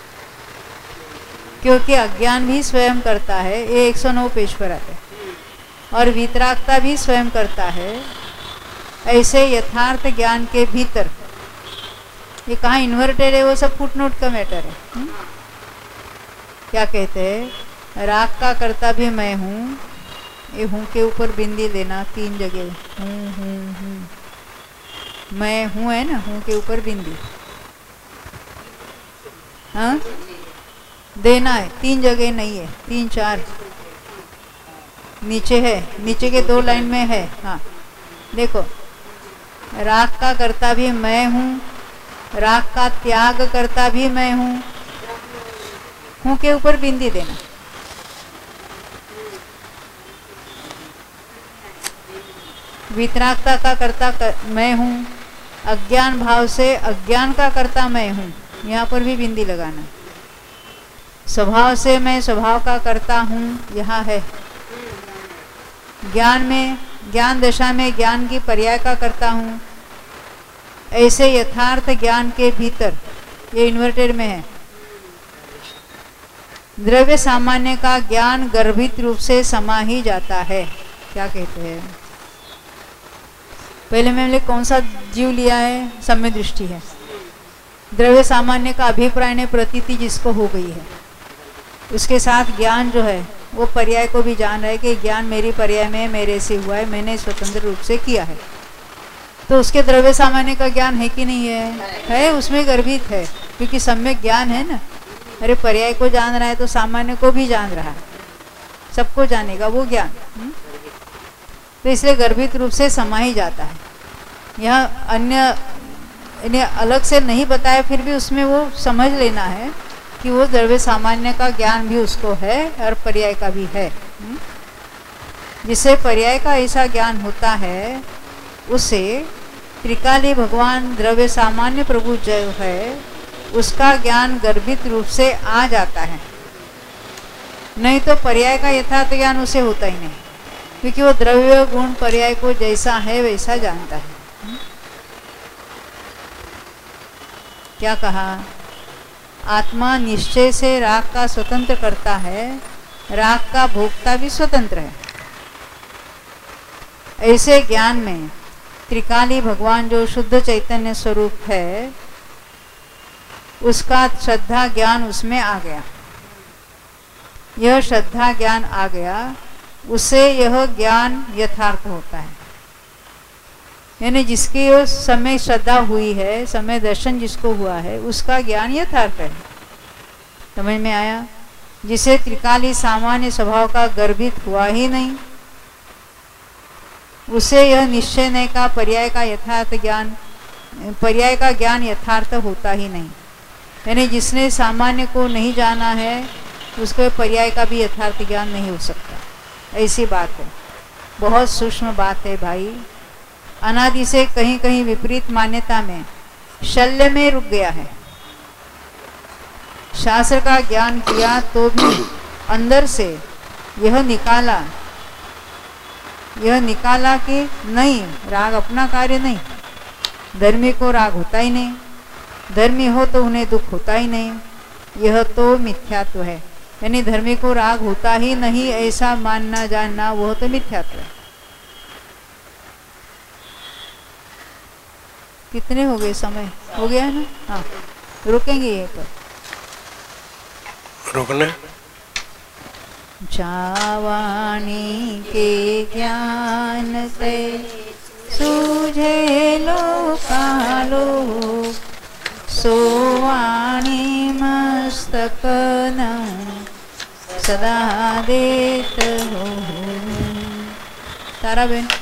[SPEAKER 1] क्योंकि अज्ञान भी स्वयं करता है, ये एक सौ नौ पेज पर आते, और वितरागता भी स्वयं करता है। ऐसे यथार्थ ज्ञान के भीतर, ये कहाँ इन्वर्टेड है, वो सब फुटनोट का मैटर है। हुँ? क्या कहते हैं, राग का कर्ता भी मैं हूँ, ये हूँ के ऊपर बिंदी लेना तीन जगह, हूँ हूँ हूँ, मैं हूँ है ना, हूँ के ऊपर बिंदी, हाँ देना है, तीन जगह नहीं है, तीन चार नीचे है, नीचे के दो लाइन में है। हाँ देखो, राग का कर्ता भी मैं हूँ, राग का त्याग करता भी मैं हूँ, हूँ के ऊपर बिंदी देना। वितरागता का कर्ता कर, मैं हूँ, अज्ञान भाव से अज्ञान का कर्ता मैं हूँ, यहाँ पर भी बिंदी लगाना। स्वभाव से मैं स्वभाव का कर्ता हूँ, यहाँ है। ज्ञान में, ज्ञान दशा में ज्ञान की पर्याय का करता हूँ, ऐसे यथार्थ ज्ञान के भीतर, ये इन्वर्टेड में है, द्रव्य सामान्य का ज्ञान गर्भित रूप से समा ही जाता है। क्या कहते हैं, पहले मैंने कौन सा जीव लिया है, सम्य दृष्टि है। द्रव्य सामान्य का अभिप्राय ने प्रतीति जिसको हो गई है, उसके साथ ज्ञान जो है वो पर्याय को भी जान रहा है कि ज्ञान मेरी पर्याय में मेरे से हुआ है, मैंने स्वतंत्र रूप से किया है। तो उसके द्रव्य सामान्य का ज्ञान है कि नहीं है, है, उसमें गर्भित है, क्योंकि सम्यक ज्ञान है ना। अरे पर्याय को जान रहा है तो सामान्य को भी जान रहा है, सबको जानेगा वो ज्ञान। तो इसलिए गर्भित रूप से समा ही जाता है। यहाँ अन्य इन्हें अलग से नहीं बताया, फिर भी उसमें वो समझ लेना है कि वो द्रव्य सामान्य का ज्ञान भी उसको है और पर्याय का भी है। जिससे पर्याय का ऐसा ज्ञान होता है, उसे त्रिकाली भगवान द्रव्य सामान्य प्रभु जो है उसका ज्ञान गर्भित रूप से आ जाता है। नहीं तो पर्याय का यथार्थ ज्ञान उसे होता ही नहीं, क्योंकि वो द्रव्य गुण पर्याय को जैसा है वैसा जानता है। क्या कहा, आत्मा निश्चय से राग का स्वतंत्र करता है, राग का भोक्ता भी स्वतंत्र है। ऐसे ज्ञान में त्रिकाली भगवान जो शुद्ध चैतन्य स्वरूप है, उसका श्रद्धा ज्ञान उसमें आ गया। यह श्रद्धा ज्ञान आ गया, उससे यह ज्ञान यथार्थ होता है। यानी जिसकी समय श्रद्धा हुई है, समय दर्शन जिसको हुआ है, उसका ज्ञान यथार्थ है। समझ में आया? जिसे त्रिकाली सामान्य स्वभाव का गर्भित हुआ ही नहीं, उसे यह निश्चय नहीं का पर्याय का यथार्थ ज्ञान, पर्याय का ज्ञान यथार्थ होता ही नहीं। यानी जिसने सामान्य को नहीं जाना है, उसको पर्याय का भी यथार्थ ज्ञान नहीं हो सकता। ऐसी बात है, बहुत सूक्ष्म बात है भाई। अनादि से कहीं कहीं विपरीत मान्यता में शल्य में रुक गया है। शास्त्र का ज्ञान किया तो भी अंदर से यह निकाला यह निकाला कि नहीं, राग अपना कार्य नहीं, धर्मी को राग होता ही नहीं, धर्मी हो तो उन्हें दुख होता ही नहीं, यह तो मिथ्यात्व है। यानी धर्मी को राग होता ही नहीं ऐसा मानना जानना, वह तो मिथ्यात्व है। कितने हो गए, समय हो गया है ना? हाँ, रुकेंगे ये पर,
[SPEAKER 2] रुकने।
[SPEAKER 1] चावाणी के ज्ञान से सूझे लो कालो, सोवाणी मस्तक न सदा देत हो। तारा बेन